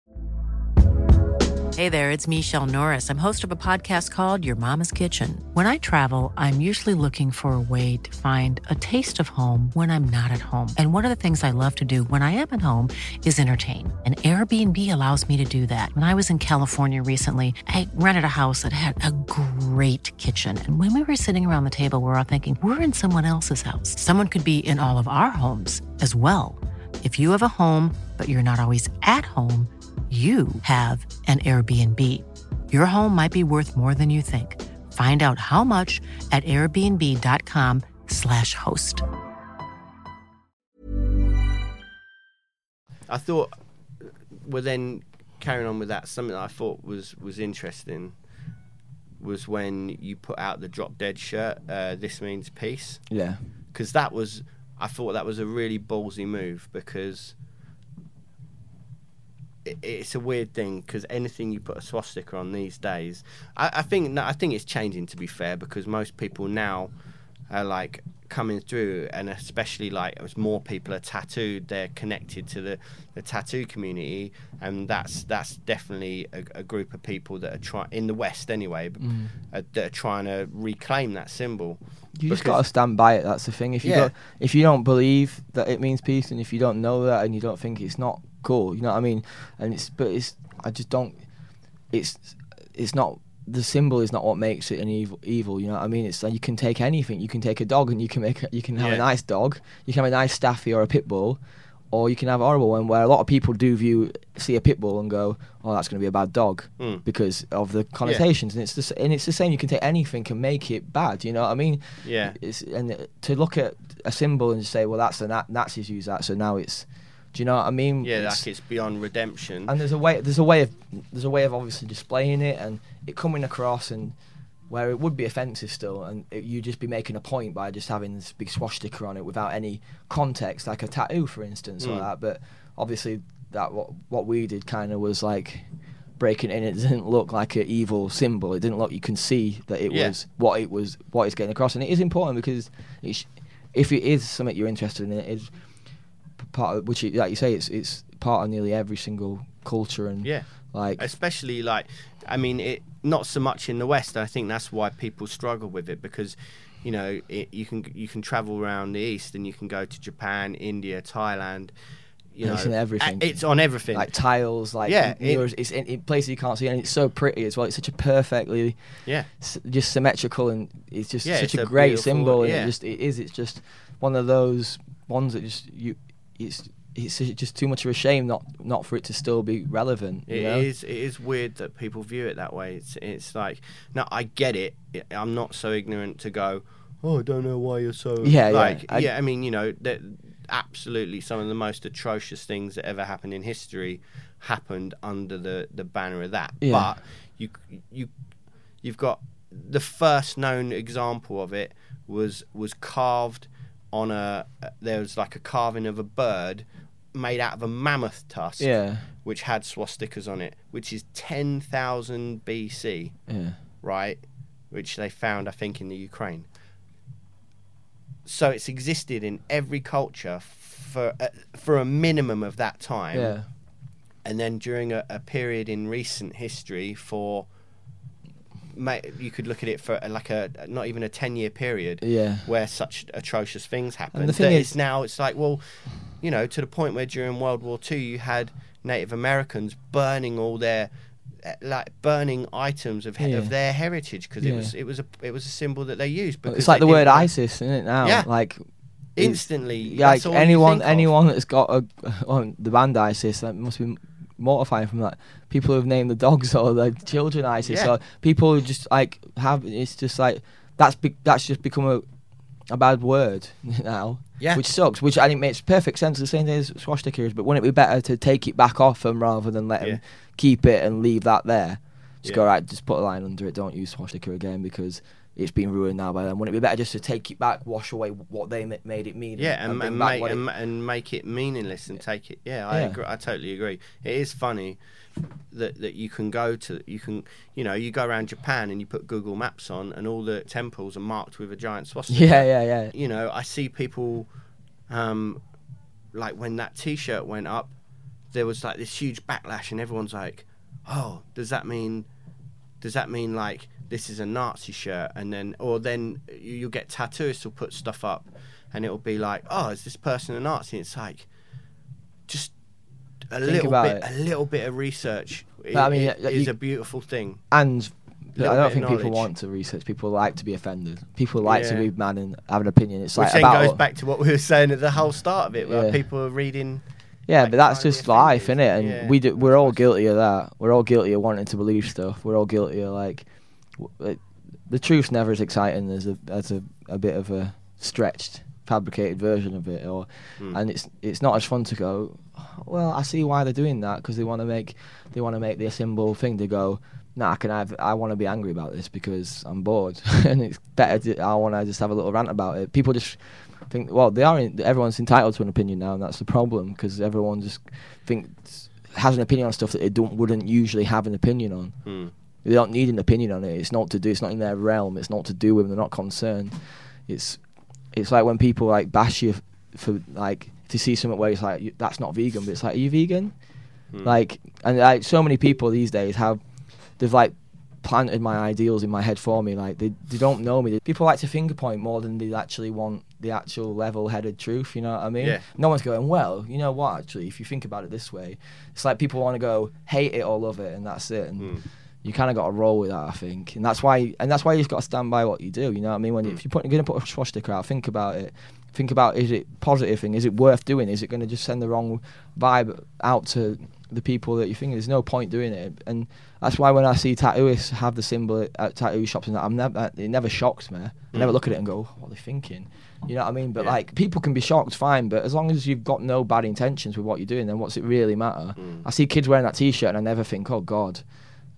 S8: Hey there, it's Michelle Norris. I'm host of a podcast called Your Mama's Kitchen. When I travel, I'm usually looking for a way to find a taste of home when I'm not at home. And one of the things I love to do when I am at home is entertain. And Airbnb allows me to do that. When I was in California recently, I rented a house that had a great kitchen. And when we were sitting around the table, we were all thinking, we're in someone else's house. Someone could be in all of our homes as well. If you have a home, but you're not always at home, you have an Airbnb. Your home might be worth more than you think. Find out how much at airbnb.com slash host.
S5: I thought, well, then carrying on with that, something that I thought was, was interesting was when you put out the Drop Dead shirt, uh, This Means Peace.
S6: Yeah.
S5: Because that was, I thought that was a really ballsy move because it, it's a weird thing because anything you put a swastika on these days, I, I think no, I think it's changing, to be fair, because most people now are like coming through, and especially like as more people are tattooed, they're connected to the, the tattoo community, and that's that's definitely a, a group of people that are trying in the West anyway,
S6: Mm.
S5: uh, that are trying to reclaim that symbol.
S6: You just
S5: Because-
S6: got to stand by it. That's the thing. If you
S5: Yeah.
S6: don't, if you don't believe that it means peace, and if you don't know that, and you don't think it's not cool, you know what I mean. And it's, but it's, I just don't. It's, it's not. The symbol is not what makes it an evil. Evil, you know what I mean. It's like you can take anything. You can take a dog, and you can make. A, you can have
S5: Yeah.
S6: a nice dog. You can have a nice staffy or a pit bull, or you can have a horrible one where a lot of people do view see a pit bull and go, "Oh, that's going to be a bad dog,"
S5: Mm.
S6: because of the connotations. And it's the s- and it's the same. You can take anything and make it bad. You know what I mean?
S5: Yeah.
S6: It's, and uh, to look at a symbol and just say, "Well, that's the Na- Nazis use that," so now it's. Do you know what I mean?
S5: Yeah,
S6: It's-
S5: like it's beyond redemption.
S6: and there's a way. There's a way of. There's a way of obviously displaying it and it coming across and where it would be offensive still, and it, you'd just be making a point by just having this big swastika on it without any context, like a tattoo, for instance,
S5: Mm.
S6: or that. But obviously, that what what we did kind of was like breaking it in. It didn't look like an evil symbol. It didn't look. You can see that it
S5: Yeah.
S6: was what it was, what it's getting across, and it is important because it sh- if it is something you're interested in, it is part of, which, you- like you say, it's it's part of nearly every single culture, and
S5: Yeah.
S6: like
S5: Especially like, I mean, it not so much in the West. I think that's why people struggle with it because, you know, it, you can you can travel around the East and you can go to Japan, India, Thailand. You know,
S6: it's in everything.
S5: a- It's on everything.
S6: like tiles, like
S5: Yeah,
S6: in-
S5: it-
S6: yours, it's in, in places you can't see, and it's so pretty as well. It's such a perfectly,
S5: yeah.
S6: s- just symmetrical, and it's just
S5: Yeah,
S6: such
S5: it's
S6: a
S5: a
S6: great
S5: beautiful-
S6: symbol. And
S5: yeah.
S6: it just it is. It's just one of those ones that just you. It's it's just too much of a shame not not for it to still be relevant. You
S5: It
S6: know?
S5: is. It is weird that people view it that way. It's. It's like. Now I get it. I'm not so ignorant to go. Oh, I don't know why you're so.
S6: Yeah, yeah,
S5: like,
S6: I-
S5: yeah. I mean, you know, that absolutely some of the most atrocious things that ever happened in history happened under the the banner of that.
S6: Yeah.
S5: But you you you've got the first known example of it was was carved on a. There was like a carving of a bird made out of a mammoth tusk.
S6: Yeah,
S5: Which had swastikas on it, which is ten thousand B C,
S6: yeah,
S5: right? Which they found, I think, in the Ukraine. So it's existed in every culture for a, for a minimum of that time.
S6: yeah.
S5: And then during a, a period in recent history for, ma- you could look at it for like a, not even a ten-year period
S6: Yeah.
S5: where such atrocious things happened.
S6: the thing
S5: that
S6: is-
S5: it's now, it's like, well, you know, to the point where during World War Two you had Native Americans burning all their, eh, like burning items of he-
S6: Yeah.
S5: of their heritage because it
S6: Yeah.
S5: was it was a it was a symbol that they used. Because
S6: It's like
S5: they
S6: the word
S5: didn't want-
S6: ISIS, isn't it? Now,
S5: Yeah.
S6: like
S5: Instantly,
S6: like
S5: that's all you
S6: anyone,
S5: think of.
S6: anyone that's got a on the band ISIS, that must be mortifying from that. People who've named the dogs or the children ISIS,
S5: Yeah.
S6: or people who just like have. It's just like that's be, that's just become a a bad word now.
S5: Yeah.
S6: Which sucks. Which I think makes perfect sense. The same thing as swastika is, but wouldn't it be better to take it back off them rather than let
S5: Yeah.
S6: them keep it and leave that there? Just
S5: Yeah.
S6: go right. Just put a line under it. Don't use swastika again because it's been ruined now by them. Wouldn't it be better just to take it back, wash away what they ma- made it mean?
S5: Yeah, and,
S6: bring
S5: and,
S6: back
S5: make,
S6: what it-
S5: and, and make it meaningless and take it. Yeah, I
S6: Yeah.
S5: agree. I totally agree. It is funny that that you can go to you can you know you go around Japan and you put Google Maps on and all the temples are marked with a giant swastika.
S6: Yeah, yeah, yeah.
S5: You know, I see people, um, like when that T-shirt went up, there was like this huge backlash, and everyone's like, "Oh, does that mean? Does that mean like?" This is a Nazi shirt, and then or then you- you'll get tattooists will put stuff up, and it'll be like, oh, is this person a Nazi? It's like, just a
S6: Think
S5: little
S6: about
S5: bit,
S6: it.
S5: a little bit of research.
S6: But I mean,
S5: it,
S6: yeah,
S5: is
S6: you-
S5: a beautiful thing.
S6: And
S5: Little
S6: I don't
S5: bit
S6: think
S5: of
S6: people
S5: knowledge.
S6: want to research. People like to be offended. People like to
S5: Yeah.
S6: be mad and have an opinion. It's
S5: Which
S6: like
S5: then
S6: about
S5: goes back to what we were saying at the whole start of it, where
S6: Yeah.
S5: people are reading.
S6: yeah,
S5: like,
S6: but that's
S5: trying to
S6: just
S5: be
S6: life,
S5: offended.
S6: innit? And
S5: Yeah,
S6: we do, we're
S5: that's
S6: all
S5: what I
S6: guilty of that. We're all guilty of wanting to believe stuff. We're all guilty of like, w- it, the truth's never as exciting as a as a, a bit of a stretched, fabricated version of it, or
S5: Mm.
S6: and it's it's not as fun to go. Well, I see why they're doing that because they want to make they want to make the symbol thing. They go, nah, can I have, I want to be angry about this because I'm bored, and it's better. To, I want to just have a little rant about it. People just think, well, they are. In, everyone's entitled to an opinion now, and that's the problem because everyone just thinks has an opinion on stuff that they don't wouldn't usually have an opinion on.
S5: Mm.
S6: They don't need an opinion on it. It's not to do. It's not in their realm. It's not to do with them. They're not concerned. It's it's like when people like bash you f- for like to see something where it's like you, that's not vegan, but it's like, are you vegan?
S5: Mm.
S6: Like and like so many people these days have they've like planted my ideals in my head for me. Like they they don't know me. People like to finger point more than they actually want the actual level-headed truth. You know what I mean?
S5: Yeah.
S6: No one's going, well, you know what? Actually, if you think about it this way, it's like people want to go hate it or love it, and that's it. And
S5: Mm.
S6: you kind of got to roll with that, I think, and that's why, and that's why you've got to stand by what you do. You know what I mean? When you,
S5: Mm.
S6: if you're put, going to put a swastika out, think about it. Think about is it positive thing? Is it worth doing? Is it going to just send the wrong vibe out to the people that you think? There's no point doing it, and that's why when I see tattooists have the symbol at tattoo shops and that, I'm never, it never shocks me. I never
S5: Mm.
S6: look at it and go, what are they thinking? You know what I mean? But
S5: Yeah.
S6: like people can be shocked, fine. But as long as you've got no bad intentions with what you're doing, then what's it really matter?
S5: Mm.
S6: I see kids wearing that T-shirt and I never think, oh God.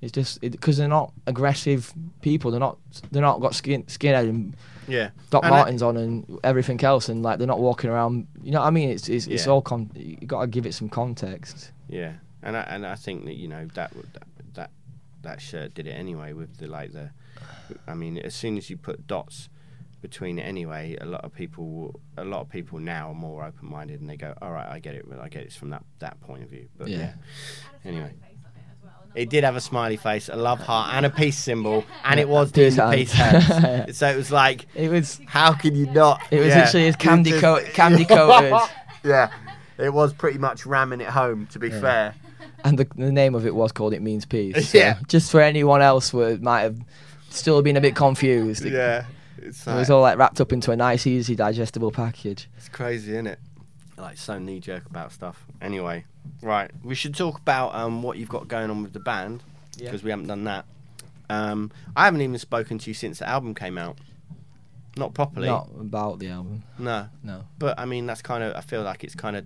S6: It's just because they're not aggressive people. They're not. They're not got skin skinhead and
S5: Yeah.
S6: Doc
S5: And
S6: Martens on and everything else, and like they're not walking around. You know what I mean? It's it's, it's
S5: Yeah.
S6: all con. You got to give it some context.
S5: Yeah, and I, and I think that you know that would- that that that shirt did it anyway with the like the. I mean, as soon as you put dots between it anyway, a lot of people a lot of people now are more open minded and they go, all right, I get it, I get it from that that point of view. But
S6: Yeah.
S5: yeah, anyway. It did have a smiley face, a love heart, and a peace symbol, and it was doing
S6: Peace
S5: the
S6: hand.
S5: peace hands. So it was like,
S6: It was.
S5: how can you not?
S6: It was
S5: Yeah.
S6: literally as candy
S5: It
S6: coat,
S5: just-
S6: candy coated,
S5: Yeah, it was pretty much ramming it home. To be fair.
S6: and the the name of it was called "It Means Peace." So
S5: Yeah.
S6: Just for anyone else who might have still been a bit confused. It,
S5: Yeah, it's
S6: It
S5: like,
S6: was all like wrapped up into a nice, easy, digestible package.
S5: it's crazy, isn't it? Like so knee jerk about stuff. Anyway, right, we should talk about um what you've got going on with the band
S6: Yeah.
S5: because we haven't done that. Um, I haven't even spoken to you since the album came out. Not properly.
S6: Not about the album.
S5: No.
S6: No.
S5: But I mean, that's kind of. I feel like it's kind of.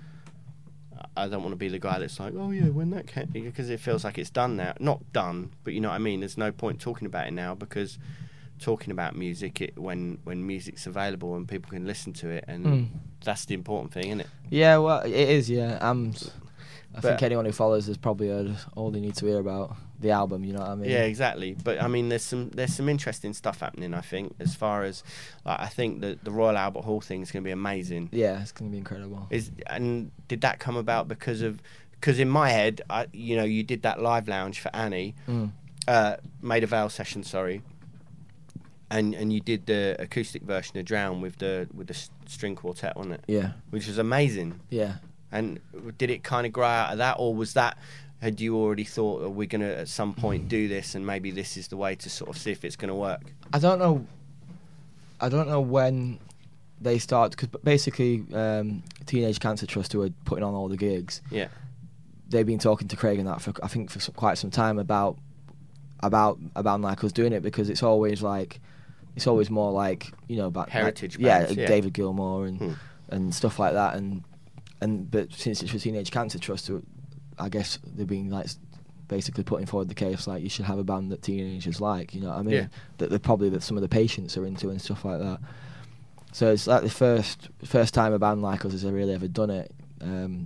S5: I don't want to be the guy that's like, oh yeah, when that came, because it feels like it's done now. Not done, but you know what I mean. There's no point talking about it now because talking about music, it, when when music's available and people can listen to it, and
S6: Mm.
S5: that's the important thing, isn't it?
S6: Yeah, well, it is. Yeah, um, I think
S5: But-
S6: anyone who follows has probably heard all they need to hear about the album. You know what I mean?
S5: Yeah, exactly. But I mean, there's some there's some interesting stuff happening. I think as far as like, I think that the Royal Albert Hall thing is going to be amazing.
S6: Yeah, it's gonna be incredible.
S5: Is and did that come about because of because in my head, I you know you did that live lounge for Annie,
S6: Mm.
S5: uh, Made a Veil session, sorry, and and you did the acoustic version of Drown with the with the s- string quartet, wasn't it?
S6: Yeah,
S5: Which was amazing.
S6: yeah.
S5: And did it kind of grow out of that, or was that had you already thought, are we going to at some point do this, and maybe this is the way to sort of see if it's going to work?
S6: I don't know. I don't know when they start because basically, um, Teenage Cancer Trust, who are putting on all the gigs,
S5: Yeah.
S6: they've been talking to Craig and that for I think for some, quite some time about about about like us doing it because it's always like it's always more like you know about
S5: Heritage
S6: like, yeah,
S5: bands,
S6: like
S5: yeah.
S6: David Gilmour and
S5: Hmm.
S6: and stuff like that and and but since it's for Teenage Cancer Trust, I guess they've been like basically putting forward the case like you should have a band that teenagers like, you know what I mean?
S5: Yeah.
S6: That they're probably that some of the patients are into and stuff like that. So it's like the first first time a band like us has really ever done it. Um,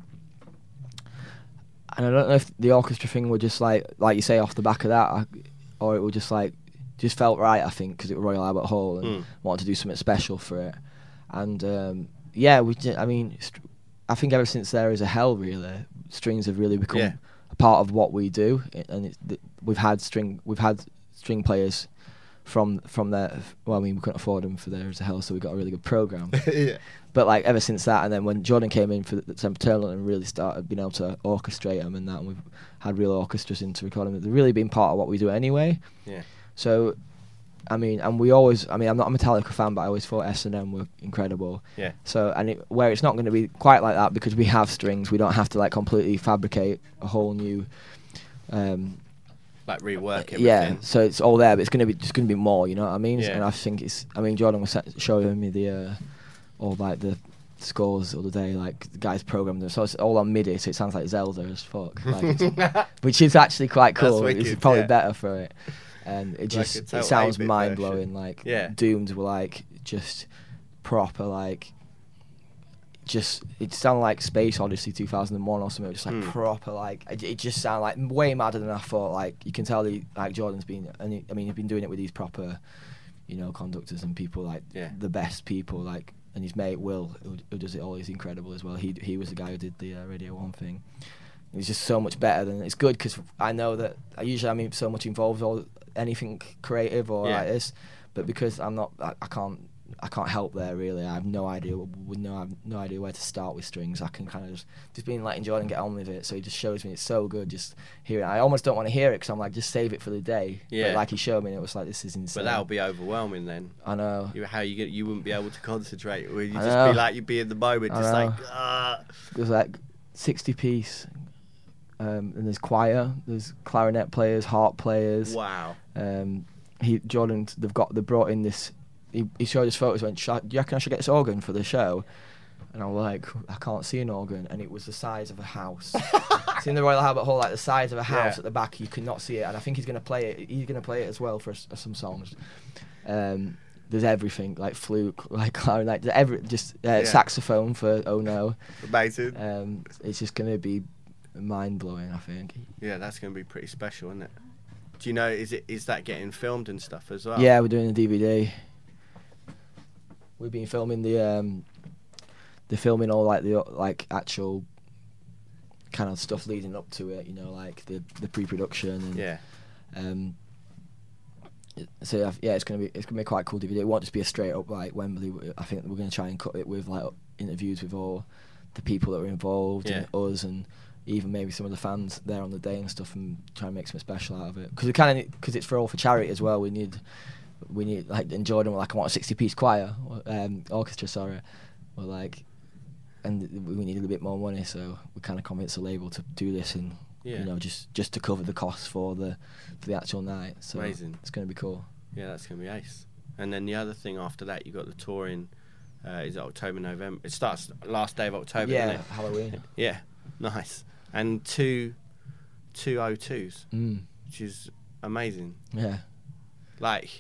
S6: and I don't know if the orchestra thing were just like like you say off the back of that, I, or it was just like just felt right. I think because it was Royal Albert Hall and
S5: Mm.
S6: wanted to do something special for it. And um, yeah, we. Did, I mean, st- I think ever since There Is a Hell, really, strings have really become
S5: Yeah.
S6: a part of what we do. I- And it's, th- we've had string we've had string players from from there. Well, I mean, we couldn't afford them for There Is a Hell, so we got a really good program.
S5: Yeah.
S6: But like ever since that, and then when Jordan came in for the Sempiternal and really started being able to orchestrate them and that, and we've had real orchestras into recording them. They've really been part of what we do anyway.
S5: Yeah.
S6: So, I mean, and we always, I mean, I'm not a Metallica fan, but I always thought S and M were incredible.
S5: Yeah.
S6: So, and it, where it's not going to be quite like that because we have strings, we don't have to like completely fabricate a whole new. Um,
S5: Like rework everything.
S6: yeah, so it's all there, but it's going to be just going to be more. You know what I mean?
S5: Yeah.
S6: And I think it's. I mean, Jordan was sa- showing me the, uh, all like the scores the other day. Like the guys programmed them, so it's all on MIDI, so it sounds like Zelda as fuck. Like it's- which is actually quite
S5: That's
S6: cool. It's
S5: wicked,
S6: probably
S5: yeah.
S6: better for it. And it
S5: Like
S6: just
S5: a
S6: it
S5: total
S6: sounds
S5: eight-bit
S6: mind
S5: version.
S6: blowing. Like
S5: Yeah.
S6: Doomed were like just proper like. Just it sounded like Space Odyssey two thousand one or something. Just like
S5: Mm.
S6: proper like it, it just sounded like way madder than I thought. Like you can tell he, like Jordan's been and he, I mean he's been doing it with these proper, you know, conductors and people like
S5: Yeah.
S6: the best people like and his mate Will who, who does it all is incredible as well. He he was the guy who did the uh, Radio One thing. It's just so much better than it's good because I know that I usually I'm so much involved with all anything creative or
S5: Yeah.
S6: like this, but because I'm not I, I can't. I can't help there really. I have no idea. Would no, I have no idea where to start with strings. I can kind of just just being letting Jordan get on with it. So he just shows me it's so good. Just hearing it. I almost don't want to hear it because I'm like, just save it for the day.
S5: Yeah.
S6: But like he showed me, and it was like this is insane.
S5: But that'll be overwhelming then.
S6: I know.
S5: You, how you get? You wouldn't be able to concentrate. Would you
S6: I
S5: just
S6: know.
S5: be like you'd be in the moment,
S6: I
S5: just
S6: know.
S5: like ah.
S6: There's like sixty piece, um, and there's choir. There's clarinet players, harp players.
S5: Wow.
S6: Um, he Jordan. They've got. They brought in this. He, he showed us photos. Went, "Shall I- do you reckon I should get this organ for the show? And I'm like, I can't see an organ, and it was the size of a house. It's in the Royal Albert Hall, like the size of a house
S5: Yeah.
S6: at the back. You could not see it, and I think he's gonna play it. He's gonna play it as well for s- some songs. Um, there's everything, like flute, like clarinet, like every just uh,
S5: Yeah.
S6: saxophone for Oh No.
S5: Amazing.
S6: Um, it's just gonna be mind blowing, I think.
S5: Yeah, that's going to be pretty special, isn't it? Do you know, is it is that getting filmed and stuff as well?
S6: Yeah, we're doing a D V D. We've been filming the um, they're filming all like the like actual kind of stuff leading up to it, you know, like the the pre-production and
S5: Yeah.
S6: um. So yeah, it's gonna be it's gonna be quite cool D V D. It won't just be a straight up like Wembley. I think we're gonna try and cut it with like interviews with all the people that were involved
S5: Yeah.
S6: and us and even maybe some of the fans there on the day and stuff, and try and make something special out of it. Because we kind of because it's for all for charity as well. We need we need like in Jordan we're like I want a sixty piece choir um, orchestra sorry, we're like and we need a little bit more money, so we kind of convinced the label to do this and
S5: Yeah.
S6: you know just just to cover the costs for the for the actual night. So
S5: Amazing.
S6: it's going to be cool.
S5: Yeah, that's going to be ace. And then the other thing after that, you got the tour in, uh, is it October, November? It starts last day of October,
S6: Yeah,
S5: doesn't it?
S6: Halloween.
S5: Yeah, nice. And two, two O twos,
S6: Mm.
S5: which is amazing.
S6: Yeah.
S5: Like,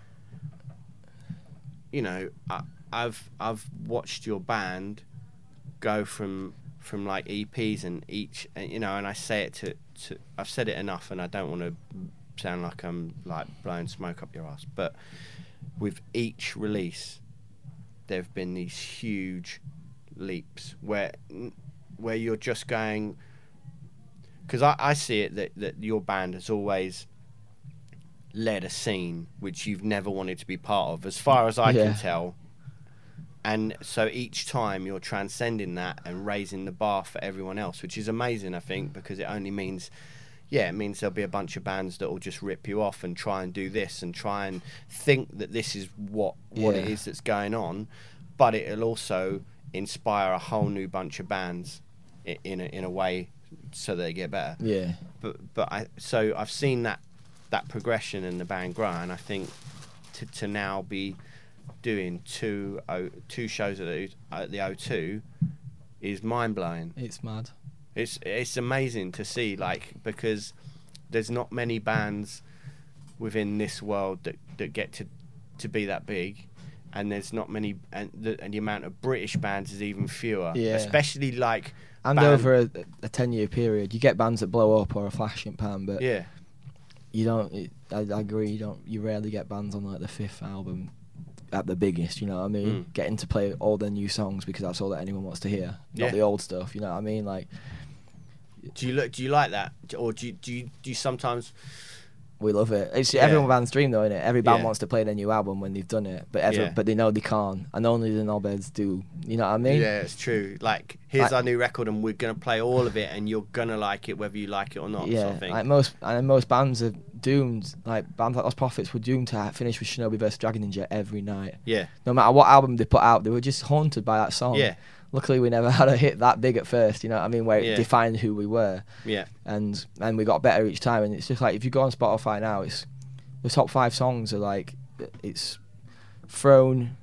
S5: you know, I, I've I've watched your band go from from like E Ps and each, and, you know, and I say it to, to I've said it enough, and I don't want to sound like I'm like blowing smoke up your ass, but with each release, there have been these huge leaps where where you're just going, because I, I see it that, that your band has always led a scene which you've never wanted to be part of, as far as I
S6: Yeah.
S5: can tell. And so each time you're transcending that and raising the bar for everyone else, which is amazing, I think, because it only means, yeah, it means there'll be a bunch of bands that will just rip you off and try and do this and try and think that this is what what it
S6: Yeah.
S5: is that's going on, but it'll also inspire a whole new bunch of bands i- in a, in a way so they get better.
S6: Yeah.
S5: But but I so I've seen that that progression in the band grow, and I think to to now be doing two o, two shows at the, at the O two is mind blowing.
S6: It's mad.
S5: It's it's amazing to see, like, because there's not many bands within this world that, that get to to be that big, and there's not many, and the, and the amount of British bands is even fewer.
S6: Yeah.
S5: Especially like
S6: And
S5: band-
S6: over a, a ten year period, you get bands that blow up or a flash in pan, but
S5: yeah.
S6: you don't. It, I, I agree. You don't. You rarely get bands on like the fifth album at the biggest. You know what I mean?
S5: Mm.
S6: Getting to play all their new songs because that's all that anyone wants to hear, not
S5: Yeah.
S6: the old stuff. You know what I mean? Like
S5: Do you look? Do you like that, or do you do you, do you sometimes?
S6: we love it. It's
S5: Yeah.
S6: everyone band's dream, though, isn't it? Every band
S5: Yeah.
S6: wants to play their new album when they've done it, but every,
S5: Yeah.
S6: but they know they can't, and only the knobheads do. You know what I mean?
S5: Yeah, it's true. Like, here's
S6: Like-
S5: our new record, and we're gonna play all of it, and you're gonna like it whether you like it or not.
S6: Yeah,
S5: Sort of thing.
S6: like most and most bands are doomed. Like bands like Lost Prophets were doomed to ha- finish with Shinobi versus Dragon Ninja every night.
S5: yeah,
S6: No matter what album they put out, they were just haunted by that song.
S5: Yeah.
S6: Luckily, we never had a hit that big at first. You know what I mean? Where
S5: Yeah.
S6: it defined who we were,
S5: yeah,
S6: and and we got better each time. And it's just like if you go on Spotify now, it's the top five songs are like it's Throne,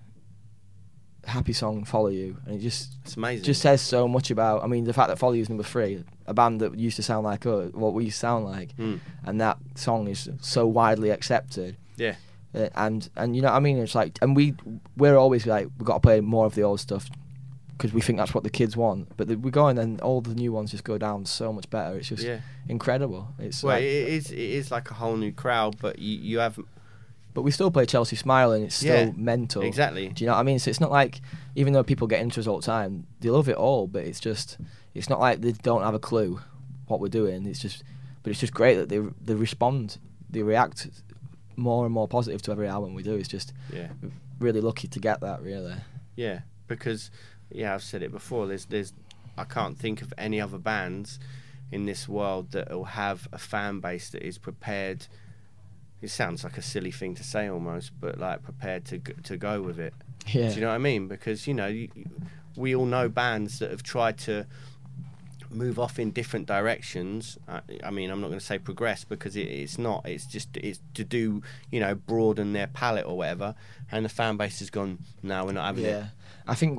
S6: Happy Song, Follow You, and it just
S5: it's amazing.
S6: just says so much about. I mean, the fact that Follow You is number three, a band that used to sound like us, what we sound like,
S5: Mm.
S6: and that song is so widely accepted.
S5: yeah,
S6: Uh, and and you know what I mean? It's like, and we we're always like we've got to play more of the old stuff because we think that's what the kids want. But the, we go in and all the new ones just go down so much better. It's just
S5: yeah.
S6: incredible. It's
S5: Well,
S6: like,
S5: it is. It is like a whole new crowd, but you you have
S6: but we still play Chelsea Smile and it's still
S5: Yeah,
S6: mental.
S5: exactly.
S6: Do you know what I mean? So it's not like, even though people get into us all the time, they love it all. But it's just, it's not like they don't have a clue what we're doing. It's just, but it's just great that they they respond, they react more and more positive to every album we do. It's just
S5: yeah,
S6: really lucky to get that. Really.
S5: yeah. Because yeah, I've said it before. There's there's I can't think of any other bands in this world that will have a fan base that is prepared. It sounds like a silly thing to say almost, but like prepared to g- to go with it.
S6: Yeah.
S5: Do you know what I mean? Because you know, you, you- we all know bands that have tried to move off in different directions. I, I mean, I'm not going to say progress because it, it's not. It's just it's to do, you know, broaden their palette or whatever. And the fan base has gone, no, we're not having
S6: Yeah,
S5: it.
S6: I think what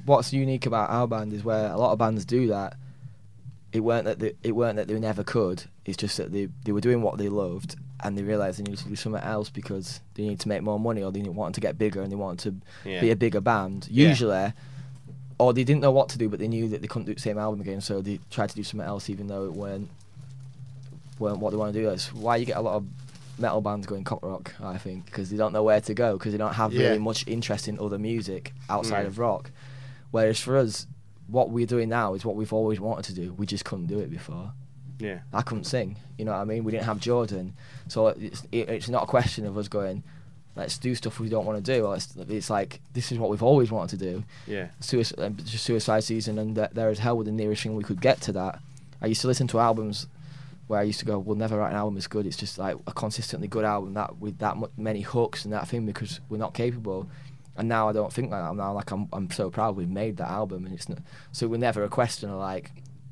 S6: what's unique about our band is where a lot of bands do that. It weren't that they, it weren't that they never could. It's just that they they were doing what they loved, and they realised they needed to do something else because they needed to make more money, or they wanted to get bigger and they wanted to
S5: Yeah.
S6: be a bigger band.
S5: Yeah.
S6: Usually, or they didn't know what to do, but they knew that they couldn't do the same album again, so they tried to do something else, even though it weren't weren't what they want to do. That's why you get a lot of metal bands going cock rock, I think, because they don't know where to go, because they don't have
S9: Yeah.
S6: really much interest in other music outside
S5: Mm.
S6: of rock. Whereas for us, what we're doing now is what we've always wanted to do. We just couldn't do it before.
S5: Yeah.
S6: I couldn't sing, you know what I mean? We didn't have Jordan, so it's it, it's not a question of us going, let's do stuff we don't want to do. It's, it's like, this is what we've always wanted to do.
S5: Yeah.
S6: Suicide, just Suicide Season, and th- There Is Hell were the nearest thing we could get to that. I used to listen to albums where I used to go, we'll never write an album as good. It's just like a consistently good album that with that mu- many hooks and that thing, because we're not capable. And now I don't think like that. I'm now like I'm I'm so proud we've made that album, and it's not, so we're never a question of like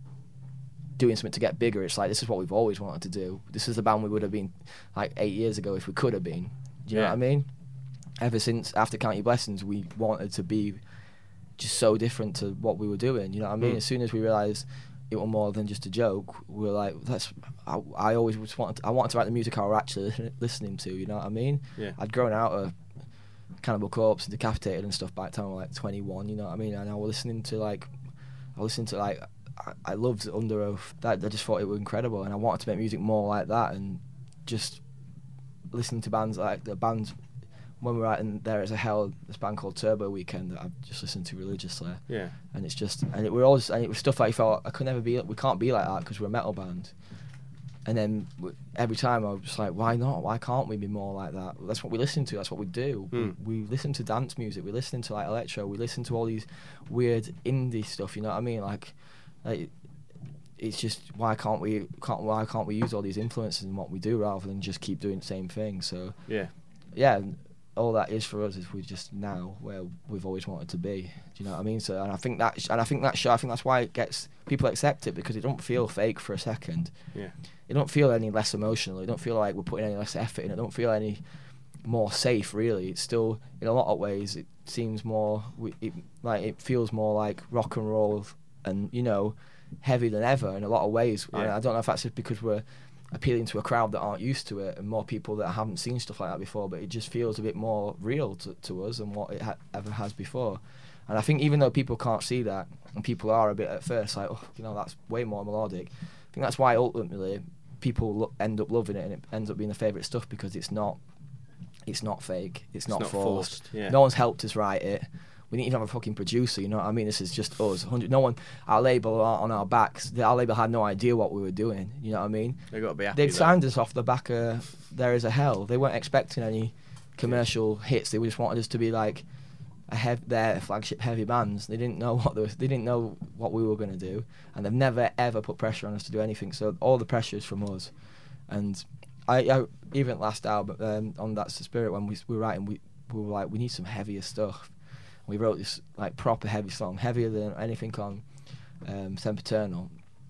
S6: doing something to get bigger. It's like, this is what we've always wanted to do. This is the band we would have been like eight years ago if we could have been. Do you know
S5: Yeah.
S6: what I mean? Ever since after Count Your Blessings, we wanted to be just so different to what we were doing. You know what I mean?
S5: Mm.
S6: As soon as we realised it was more than just a joke, we were like, "That's." I, I always just wanted. To, I wanted to write the music I were actually listening to. You know what I mean?
S5: Yeah.
S6: I'd grown out of Cannibal Corpse and Decapitated and stuff by the time I was like twenty-one. You know what I mean? And I was listening to like, I was listening to like, I, I loved Under Oath. That I just thought it was incredible, and I wanted to make music more like that, and just listening to bands like the bands. When we were writing There Is a Hell, this band called Turbo Weekend that I've just listened to religiously.
S5: Yeah.
S6: And it's just, and it were always, and it was stuff like I felt I could never be, we can't be like that because we're a metal band. And then w- every time I was just like, why not? Why can't we be more like that? That's what we listen to. That's what we do.
S5: Mm.
S6: We, we listen to dance music. We listen to like electro. We listen to all these weird indie stuff. You know what I mean? Like, like it's just, why can't we? Can't why can't we use all these influences in what we do rather than just keep doing the same thing? So
S5: Yeah.
S6: yeah. All that is for us is we're just now where we've always wanted to be. Do you know what I mean? So, and I think that, and I think that show, I think that's why it gets people accept it, because it don't feel fake for a second.
S5: Yeah.
S6: It don't feel any less emotional. It don't feel like we're putting any less effort in. It don't feel any more safe. Really, it's still, in a lot of ways, it seems more. we- It, like it feels more like rock and roll, and you know, heavy than ever in a lot of ways. And
S5: Yeah.
S6: I don't know if that's just because we're appealing to a crowd that aren't used to it, and more people that haven't seen stuff like that before, but it just feels a bit more real to, to us than what it ha- ever has before. And I think even though people can't see that, and people are a bit at first like, oh, you know, that's way more melodic, I think that's why ultimately people lo- end up loving it, and it ends up being the favourite stuff, because it's not it's not fake, it's, not,
S5: not
S6: forced,
S5: forced, yeah.
S6: No one's helped us write it. We didn't even have a fucking producer, you know what I mean? This is just us. one hundred No one, our label are on our backs. Our label had no idea what we were doing, you know what I mean?
S5: They got to be happy.
S6: They'd
S5: though.
S6: signed us off the back of There Is a Hell. They weren't expecting any commercial hits. They just wanted us to be like a hev- their flagship heavy bands. They didn't know what they, was, they didn't know what we were going to do, and they've never ever put pressure on us to do anything. So all the pressure is from us. And I, I even last album um, on That's the Spirit, when we, we were writing, we, we were like, we need some heavier stuff. We wrote this like proper heavy song, heavier than anything on um, Sempiternal.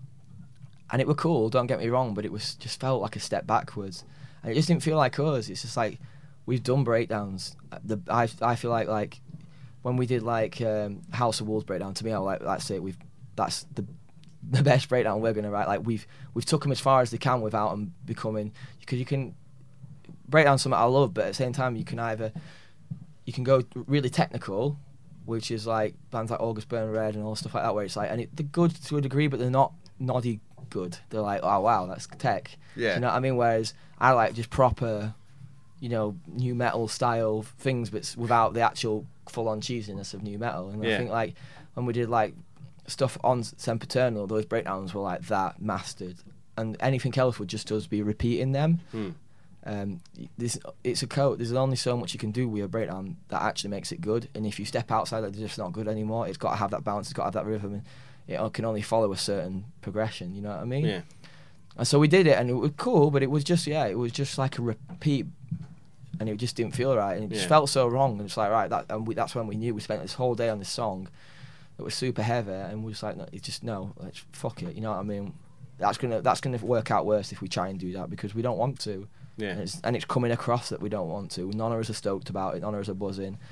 S6: And it were cool, don't get me wrong, but it was just felt like a step backwards. And it just didn't feel like us. It's just like, we've done breakdowns. The I I feel like like when we did like um, House of Wolves breakdown, to me I was like, that's it. We've that's the the best breakdown we're gonna write. Like we've we've took them as far as they can without them becoming, because you can break down something I love, but at the same time you can either you can go really technical, which is like bands like August Burn Red and all stuff like that, where it's like, and it, they're good to a degree, but they're not noddy good. They're like, oh wow, that's tech.
S5: Yeah.
S6: You know what I mean? Whereas I like just proper, you know, new metal style things, but s- without the actual full-on cheesiness of new metal. And
S5: Yeah.
S6: I think like when we did like stuff on Sempiternal, those breakdowns were like that mastered, and anything else would just us be repeating them.
S5: Hmm.
S6: Um, this it's a code. There's only so much you can do with a breakdown that actually makes it good. And if you step outside that, it's just not good anymore. It's got to have that balance. It's got to have that rhythm, and it can only follow a certain progression. You know what I mean?
S5: Yeah.
S6: And so we did it, and it was cool. But it was just yeah, it was just like a repeat, and it just didn't feel right, and it just
S5: Yeah.
S6: felt so wrong. And it's like right, that and we, that's when we knew. We spent this whole day on this song that was super heavy, and we was like, no, it's just no, let's fuck it. You know what I mean? That's gonna that's gonna work out worse if we try and do that, because we don't want to.
S5: Yeah.
S6: And it's, and it's coming across that we don't want to. None of us are stoked about it. None of us are buzzing.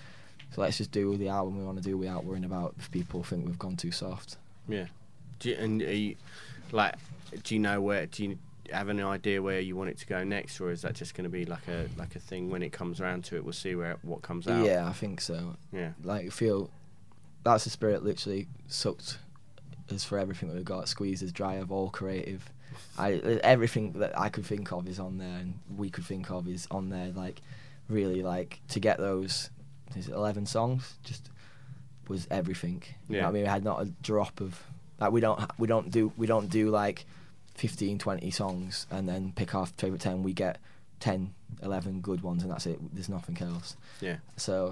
S6: So let's just do the album we want to do without worrying about if people think we've gone too soft.
S5: Yeah. Do you, and are you, like, do you know where? Do you have any idea where you want it to go next, or is that just going to be like a like a thing when it comes around to it? We'll see where what comes out.
S6: Yeah, I think so.
S5: Yeah.
S6: Like, I feel That's the Spirit literally sucked us for everything that we've got. Squeezed us dry of all creative. I everything that I could think of is on there, and we could think of is on there. Like, really, like to get those, is it eleven songs? Just was everything. You
S5: Yeah.
S6: know what I mean, we had not a drop of like we don't we don't do we don't do like fifteen, twenty songs and then pick our favourite ten. We get ten, eleven good ones, and that's it. There's nothing else.
S5: Yeah.
S6: So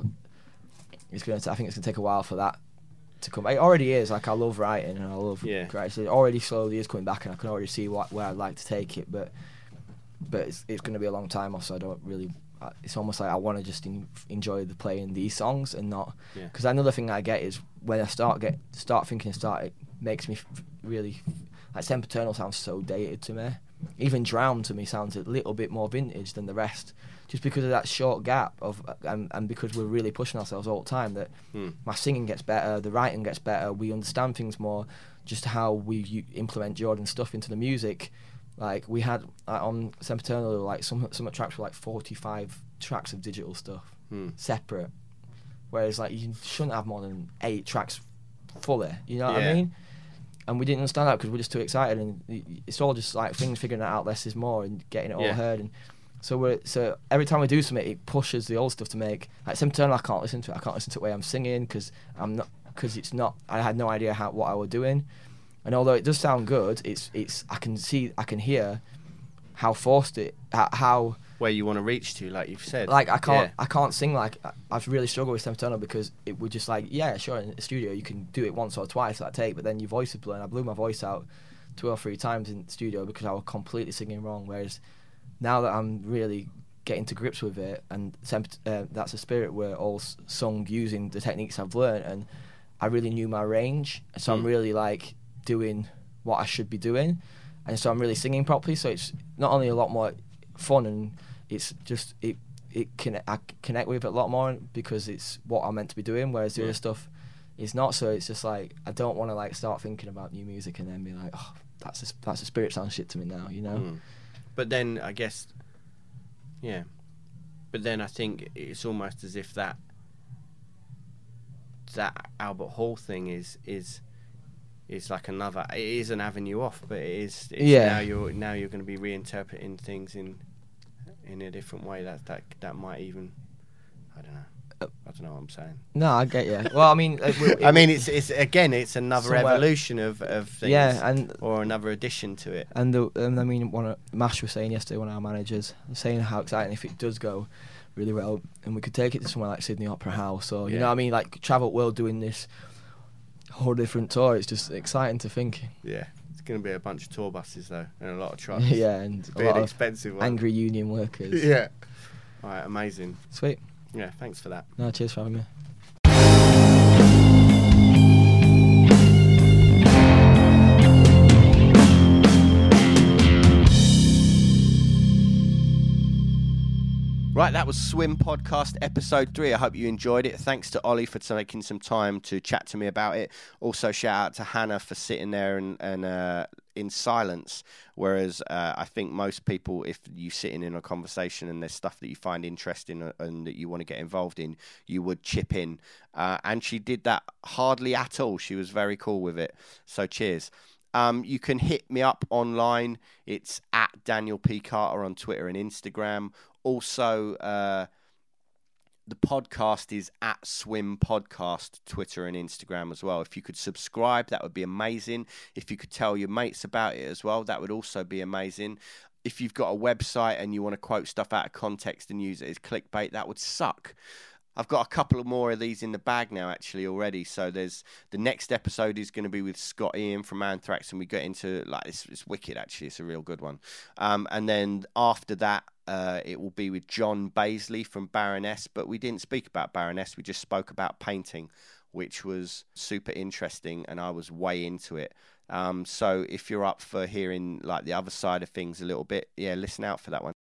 S6: it's gonna. T- I think it's gonna take a while for that to come. It already is. Like, I love writing and I love
S5: Yeah.
S6: writing. So it already slowly is coming back, and I can already see what where I'd like to take it. But but it's it's gonna be a long time off. So I don't really. Uh, it's almost like I want to just en- enjoy the playing these songs and not.
S5: Yeah.
S6: Because another thing I get is when I start get start thinking start it makes me f- really like Sempiternal sounds so dated to me. Even Drown to me sounds a little bit more vintage than the rest, just because of that short gap of and, and because we're really pushing ourselves all the time. That
S5: Hmm.
S6: my singing gets better, the writing gets better, we understand things more, just how we u- implement Jordan's stuff into the music. Like, we had like, on Sempiternal, like some some tracks were like forty-five tracks of digital stuff
S5: Hmm.
S6: separate, whereas like you shouldn't have more than eight tracks fully. You know what
S5: Yeah.
S6: I mean? And we didn't understand that because we're just too excited, and it's all just like things figuring it out less is more and getting it all
S5: Yeah.
S6: heard. And so we're so every time we do something, it pushes the old stuff to make like Sempiternal. I can't listen to it. I can't listen to the way I'm singing because I'm not because it's not. I had no idea how what I was doing, and although it does sound good, it's it's I can see I can hear how forced it how. how
S5: Where you want to reach to, like you've said.
S6: like I can't,
S5: Yeah.
S6: I can't sing like I- I've really struggled with Sempiternal because it would just like yeah, sure in the studio you can do it once or twice that take, but then your voice is blurred. I blew my voice out two or three times in the studio because I was completely singing wrong. Whereas now that I'm really getting to grips with it, and Sempit- uh, That's the Spirit were all s- sung using the techniques I've learned, and I really knew my range, so I'm
S5: Mm.
S6: really like doing what I should be doing, and so I'm really singing properly. So it's not only a lot more fun, and it's just it it can I connect with it a lot more because it's what I'm meant to be doing, whereas the
S5: Yeah.
S6: other stuff is not. So it's just like I don't want to like start thinking about new music and then be like, oh, that's a, that's a Spirit sound shit to me now, you know.
S5: Mm. But then I guess, yeah. But then I think it's almost as if that that Albert Hall thing is is is like another. It is an avenue off, but it is. It's
S6: Yeah.
S5: Now you're now you're going to be reinterpreting things in in a different way. That that that might even. I don't know. I don't know what I'm saying.
S6: No, I get you. Well, I mean, it, it,
S5: I mean, it's it's again, it's another
S6: Somewhere-
S5: evolution of, of things,
S6: Yeah, and-
S5: or another addition to it.
S6: And the, and I mean, one of, Mash was saying yesterday, one of our managers, was saying how exciting if it does go really well, and we could take it to somewhere like Sydney Opera House, or you
S5: Yeah.
S6: know what I mean, like travel the world doing this whole different tour. It's just exciting to think.
S5: Yeah, it's going to be a bunch of tour buses though, and a lot of trucks.
S6: Yeah, and a
S5: Be
S6: lot
S5: an
S6: of
S5: expensive one.
S6: angry union workers.
S5: Yeah. All right, amazing.
S6: Sweet.
S5: Yeah, thanks for that.
S6: No, cheers for having me.
S5: Right, that was Swim Podcast episode three. I hope you enjoyed it. Thanks to Ollie for taking some time to chat to me about it. Also, shout out to Hannah for sitting there and, and uh, in silence. Whereas uh, I think most people, if you sitting in a conversation and there's stuff that you find interesting and that you want to get involved in, you would chip in. Uh, and she did that hardly at all. She was very cool with it. So cheers. Um, you can hit me up online. It's at Daniel P. Carter on Twitter and Instagram. Also, uh, the podcast is at Swim Podcast, Twitter and Instagram as well. If you could subscribe, that would be amazing. If you could tell your mates about it as well, that would also be amazing. If you've got a website and you want to quote stuff out of context and use it as clickbait, that would suck. I've got a couple of more of these in the bag now, actually, already. So there's the next episode is going to be with Scott Ian from Anthrax, and we get into like it's, it's wicked. Actually, it's a real good one. Um, and then after that, uh, it will be with John Baisley from Baroness. But we didn't speak about Baroness. We just spoke about painting, which was super interesting, and I was way into it. Um, so if you're up for hearing like the other side of things a little bit, yeah, listen out for that one.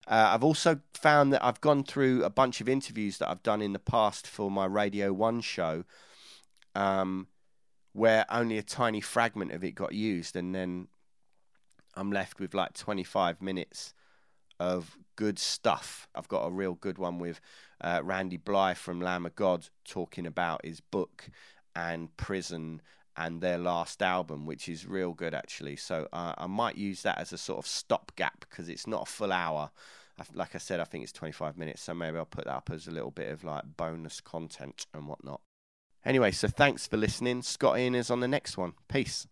S5: Uh, I've also found that I've gone through a bunch of interviews that I've done in the past for my Radio one show, um, where only a tiny fragment of it got used, and then I'm left with like twenty-five minutes of good stuff. I've got a real good one with uh, Randy Blythe from Lamb of God talking about his book and prison and their last album, which is real good actually. So uh, I might use that as a sort of stopgap because it's not a full hour. I, like I said, I think it's twenty-five minutes, so maybe I'll put that up as a little bit of like bonus content and whatnot. Anyway, so thanks for listening. Scott Ian is on the next one. Peace.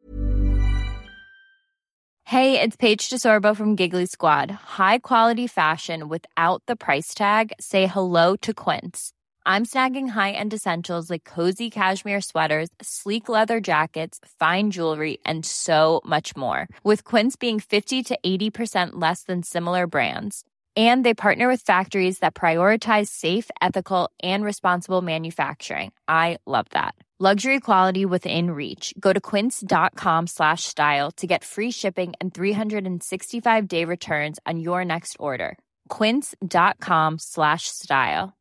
S9: Hey, it's Paige DeSorbo from Giggly Squad. High quality fashion without the price tag. Say hello to Quince. I'm snagging high-end essentials like cozy cashmere sweaters, sleek leather jackets, fine jewelry, and so much more. With Quince being fifty to eighty percent less than similar brands. And they partner with factories that prioritize safe, ethical, and responsible manufacturing. I love that. Luxury quality within reach. Go to quince.com slash style to get free shipping and three sixty-five day returns on your next order. Quince.com slash style.